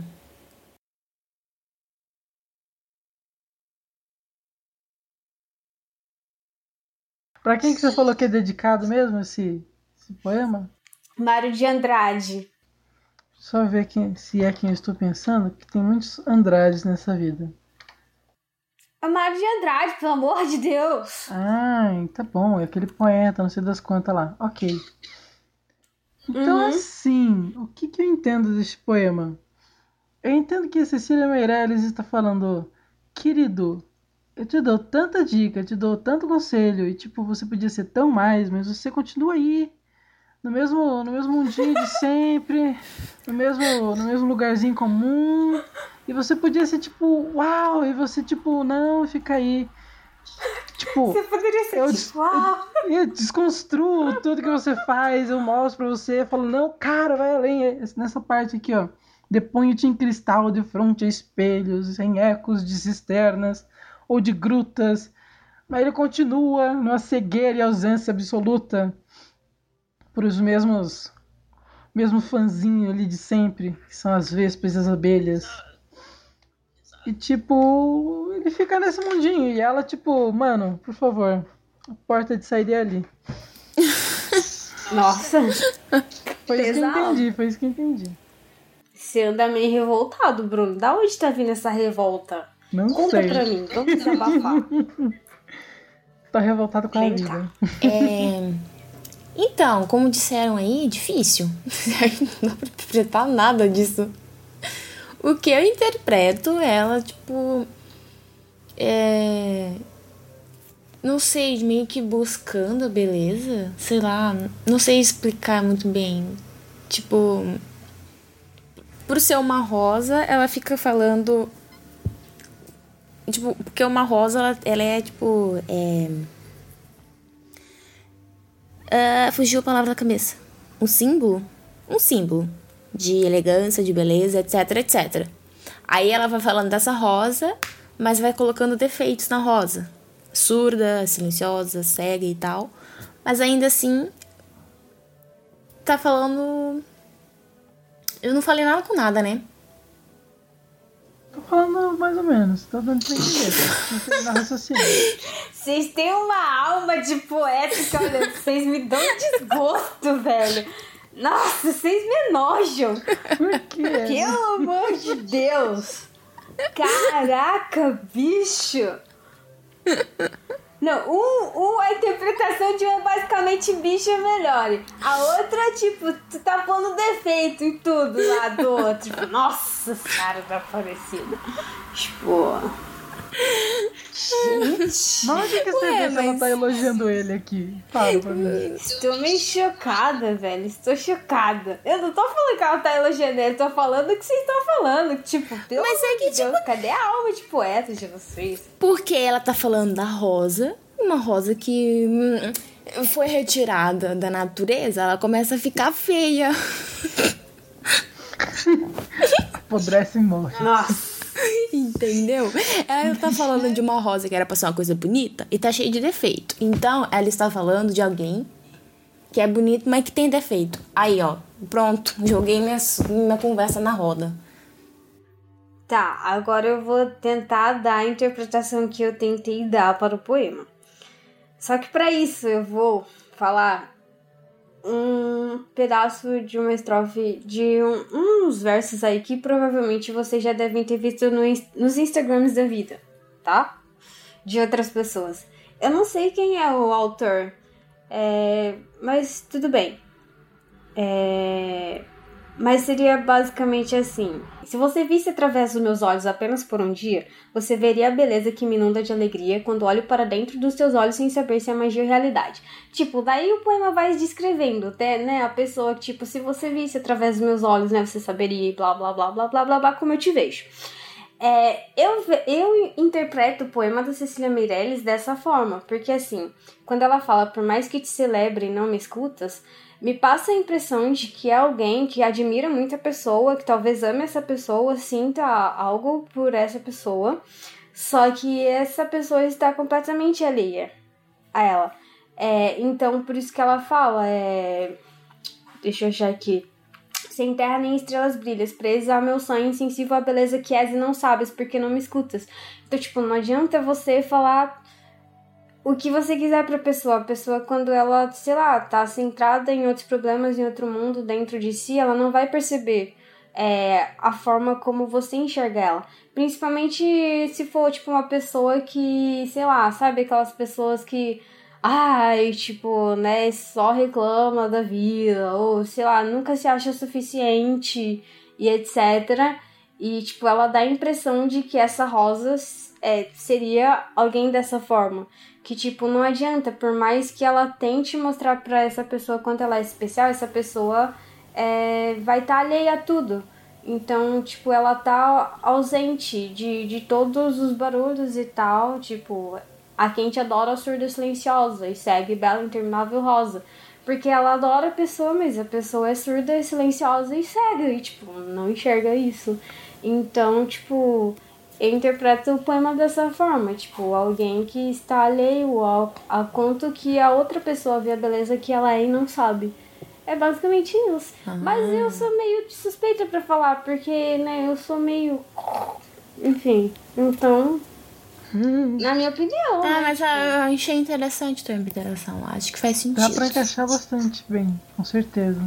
Pra quem que você falou que é dedicado mesmo esse poema? Mário de Andrade. Só ver se é quem eu estou pensando, que tem muitos Andrades nessa vida. É Mário de Andrade, pelo amor de Deus. Tá bom, é aquele poeta, não sei das quantas lá. Ok. Então, assim, o que eu entendo desse poema? Eu entendo que a Cecília Meirelles está falando, querido, eu te dou tanta dica, eu te dou tanto conselho, e tipo, você podia ser tão mais, mas você continua aí, no mesmo mundinho de sempre, no mesmo lugarzinho comum, e você podia ser tipo, uau, e você tipo, não, fica aí. Tipo, você poderia ser tipo, uau. Eu desconstruo tudo que você faz, eu mostro pra você, eu falo, não, cara, vai além, nessa parte aqui, ó. Deponho-te em cristal de fronte a espelhos, em ecos de cisternas ou de grutas. Mas ele continua numa cegueira e ausência absoluta por os mesmo fãzinho ali de sempre, que são as vespas e as abelhas. E tipo, ele fica nesse mundinho e ela tipo, mano, por favor, a porta de saída é ali. Nossa. Foi isso que eu entendi. Você anda meio revoltado, Bruno. Da onde tá vindo essa revolta? Não Conta sei. pra mim, vamos desabafar. Tá revoltado com a vida. Então, como disseram aí, difícil. Não dá pra interpretar nada disso. O que eu interpreto, ela, tipo... Não sei, meio que buscando a beleza. Sei lá, não sei explicar muito bem. Tipo... Por ser uma rosa, ela fica falando... Tipo, porque uma rosa, ela é, tipo... fugiu a palavra da cabeça. Um símbolo? Um símbolo. De elegância, de beleza, etc, etc. Aí ela vai falando dessa rosa, mas vai colocando defeitos na rosa. Surda, silenciosa, cega e tal. Mas ainda assim... Tá falando... Eu não falei nada com nada, né? Tô falando mais ou menos. Tô dando pra entender. Na raciocínio. Vocês têm uma alma de poética, olha. Vocês me dão desgosto, velho. Nossa, vocês me enojam. Por quê? Pelo amor de Deus. Caraca, bicho. Não, a interpretação de uma basicamente bicho é melhor. A outra, tipo, tu tá pondo defeito em tudo lá do outro. Tipo, nossa, esse cara tá parecido. Tipo... Gente... Mas onde que você vê que ela tá elogiando ele aqui? Fala pra mim. Estou meio chocada, velho. Estou chocada. Eu não tô falando que ela tá elogiando ele. Tô falando o que vocês estão falando. Tipo, pelo amor de Deus, cadê a alma de poeta de vocês? Porque ela tá falando da rosa. Uma rosa que foi retirada da natureza. Ela começa a ficar feia. Apodrece e morre. Nossa. Entendeu? Ela tá falando de uma rosa que era pra ser uma coisa bonita e tá cheia de defeito. Então, ela está falando de alguém que é bonito, mas que tem defeito. Aí, ó, pronto, joguei minha conversa na roda. Tá, agora eu vou tentar dar a interpretação que eu tentei dar para o poema. Só que para isso eu vou falar um pedaço de uma estrofe de uns versos aí que provavelmente vocês já devem ter visto nos Instagrams da vida, tá? De outras pessoas. Eu não sei quem é o autor, mas tudo bem. Mas seria basicamente assim: se você visse através dos meus olhos apenas por um dia, você veria a beleza que me inunda de alegria quando olho para dentro dos teus olhos sem saber se é magia ou realidade. Tipo, daí o poema vai descrevendo até, né, a pessoa, tipo, se você visse através dos meus olhos, né, você saberia blá blá blá blá blá blá blá como eu te vejo. Eu interpreto o poema da Cecília Meirelles dessa forma, porque assim, quando ela fala, por mais que te celebre e não me escutas, me passa a impressão de que é alguém que admira muito a pessoa, que talvez ame essa pessoa, sinta algo por essa pessoa, só que essa pessoa está completamente alheia a ela. Então, por isso que ela fala, deixa eu achar aqui. Sem terra nem estrelas brilhas, presa ao meu sonho, insensível à beleza que és e não sabes, porque não me escutas. Então, tipo, não adianta você falar o que você quiser pra pessoa. A pessoa, quando ela, sei lá, tá centrada em outros problemas, em outro mundo dentro de si, ela não vai perceber a forma como você enxerga ela. Principalmente se for, tipo, uma pessoa que, sei lá, sabe aquelas pessoas que, tipo, né, só reclama da vida, ou, sei lá, nunca se acha suficiente e etc. E, tipo, ela dá a impressão de que essa Rosa seria alguém dessa forma. Que, tipo, não adianta, por mais que ela tente mostrar pra essa pessoa quanto ela é especial, essa pessoa vai estar alheia a tudo. Então, tipo, ela tá ausente de todos os barulhos e tal. Tipo, a Quente adora a surda silenciosa e segue Bela Interminável Rosa. Porque ela adora a pessoa, mas a pessoa é surda e silenciosa e cega. E, tipo, não enxerga isso. Então, tipo, eu interpreto o poema dessa forma. Tipo, alguém que está alheio a quanto que a outra pessoa vê a beleza que ela é e não sabe. É basicamente isso. Mas eu sou meio suspeita pra falar, porque, né, eu sou meio... Enfim, então... Na minha opinião. Mas eu achei interessante a tua interação. Acho que faz sentido. Dá pra encaixar bastante bem, com certeza.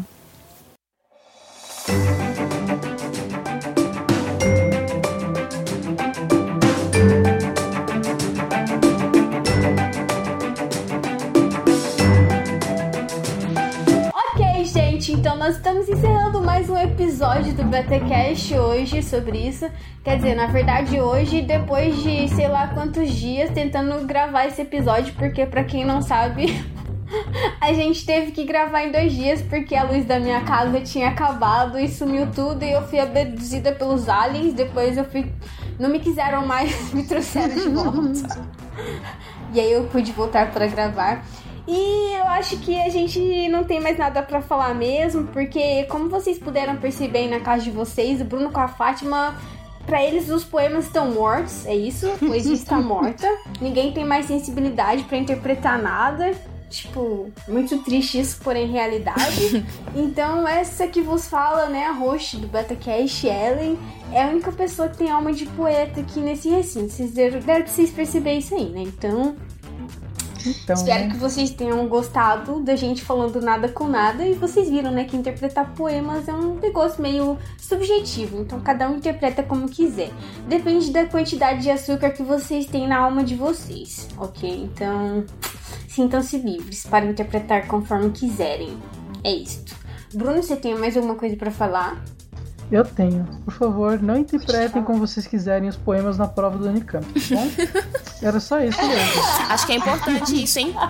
Então nós estamos encerrando mais um episódio do BetaCast hoje sobre isso. Quer dizer, na verdade hoje, depois de sei lá quantos dias tentando gravar esse episódio, porque pra quem não sabe, a gente teve que gravar em 2 dias porque a luz da minha casa tinha acabado e sumiu tudo e eu fui abduzida pelos aliens. Depois não me quiseram mais, me trouxeram de volta. E aí eu pude voltar para gravar. E eu acho que a gente não tem mais nada pra falar mesmo, porque como vocês puderam perceber aí na casa de vocês, o Bruno com a Fátima, pra eles os poemas estão mortos, é isso, a poesia está morta, ninguém tem mais sensibilidade pra interpretar nada, tipo, muito triste isso, porém realidade. Então essa que vos fala, né, a host do BetaCast, Ellen, é a única pessoa que tem alma de poeta aqui nesse recinto, vocês devem perceber isso aí, né, então espero que vocês tenham gostado da gente falando nada com nada. E vocês viram, né, que interpretar poemas é um negócio meio subjetivo. Então cada um interpreta como quiser. Depende da quantidade de açúcar que vocês têm na alma de vocês, ok? Então sintam-se livres para interpretar conforme quiserem. É isto. Bruno, você tem mais alguma coisa para falar? Eu tenho. Por favor, não interpretem como vocês quiserem os poemas na prova do Unicamp, tá bom? Era só isso mesmo. Acho que é importante isso, hein?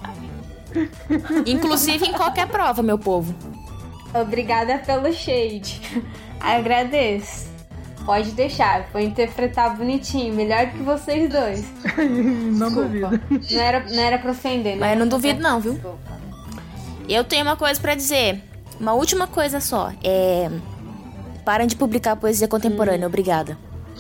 Inclusive em qualquer prova, meu povo. Obrigada pelo shade. Agradeço. Pode deixar, vou interpretar bonitinho, melhor que vocês dois. Não duvido. Não era pra ofender, né? Mas não duvido não, viu? Desculpa. Eu tenho uma coisa pra dizer. Uma última coisa só. Parem de publicar poesia contemporânea, obrigada.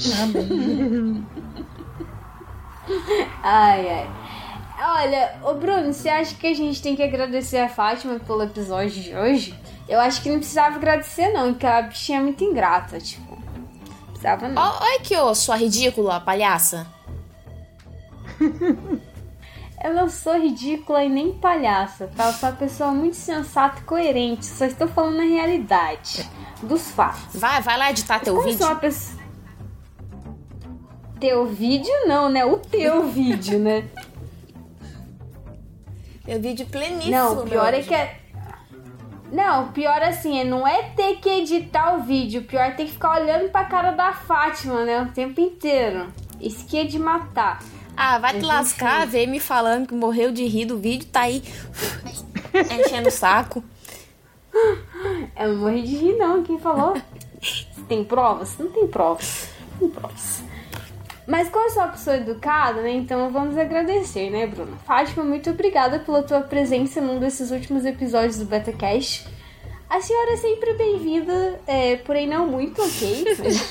Ai. Olha, ô Bruno, você acha que a gente tem que agradecer a Fátima pelo episódio de hoje? Eu acho que não precisava agradecer não, porque a bichinha é muito ingrata, tipo. Não precisava não. Olha aqui, ô, sua ridícula, palhaça. Eu não sou ridícula e nem palhaça, tá? Eu sou uma pessoa muito sensata e coerente, só estou falando a realidade dos fatos. Vai lá editar teu vídeo. Teu vídeo não, né? O teu vídeo, né? Teu vídeo pleníssimo. Não, o pior é que Não, o pior assim, não é ter que editar o vídeo, o pior é ter que ficar olhando pra cara da Fátima, né? O tempo inteiro. Isso que é de matar. Vai te lascar, veio me falando que morreu de rir do vídeo, tá aí enchendo o saco. Eu não morri de rir não, quem falou? Tem provas? Não tem provas. Tem provas. Mas como eu sou uma pessoa educada, né, então vamos agradecer, né, Bruno? Fátima, muito obrigada pela tua presença num desses últimos episódios do BetaCast. A senhora é sempre bem-vinda, porém não muito, ok?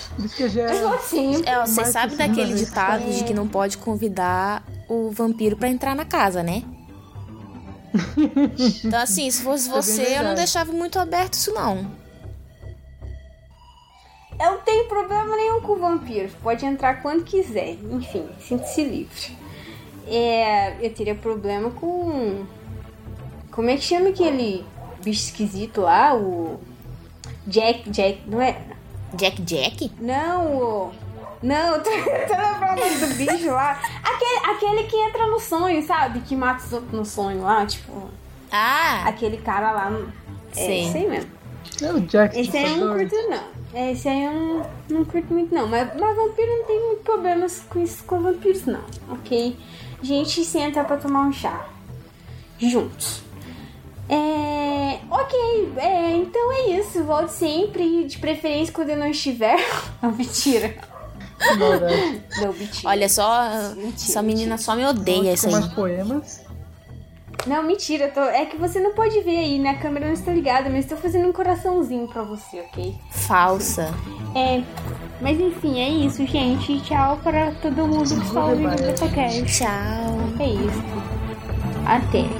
Você sabe daquele ditado de que não pode convidar o vampiro pra entrar na casa, né? Então assim, se fosse você, eu não deixava muito aberto isso não. Eu não tenho problema nenhum com o vampiro, pode entrar quando quiser, enfim, sinta-se livre. eu teria problema com... Como é que chama aquele bicho esquisito lá? O... Jack, não é? Jack? Não, tô lembrando o nome do bicho lá. Aquele que entra no sonho, sabe? Que mata os outros no sonho lá, tipo... Aquele cara lá. Sim. Esse aí mesmo. É o Jack. Esse aí eu não curto, não. Esse aí eu não curto muito, não. Mas vampiro não tem muito problemas com isso, com vampiros, não. Ok? A gente senta pra tomar um chá. Juntos. Ok. Então é isso. Volte sempre. De preferência quando eu não estiver. Não, mentira. Não, mentira. Olha só, essa menina só me odeia essa aí. Mais poemas. Não, mentira, é que você não pode ver aí, né? A câmera não está ligada, mas estou fazendo um coraçãozinho pra você, ok? Falsa. Mas enfim, é isso, gente. Tchau para todo mundo que está ouvindo o BetaCast. Tchau. É isso. Até.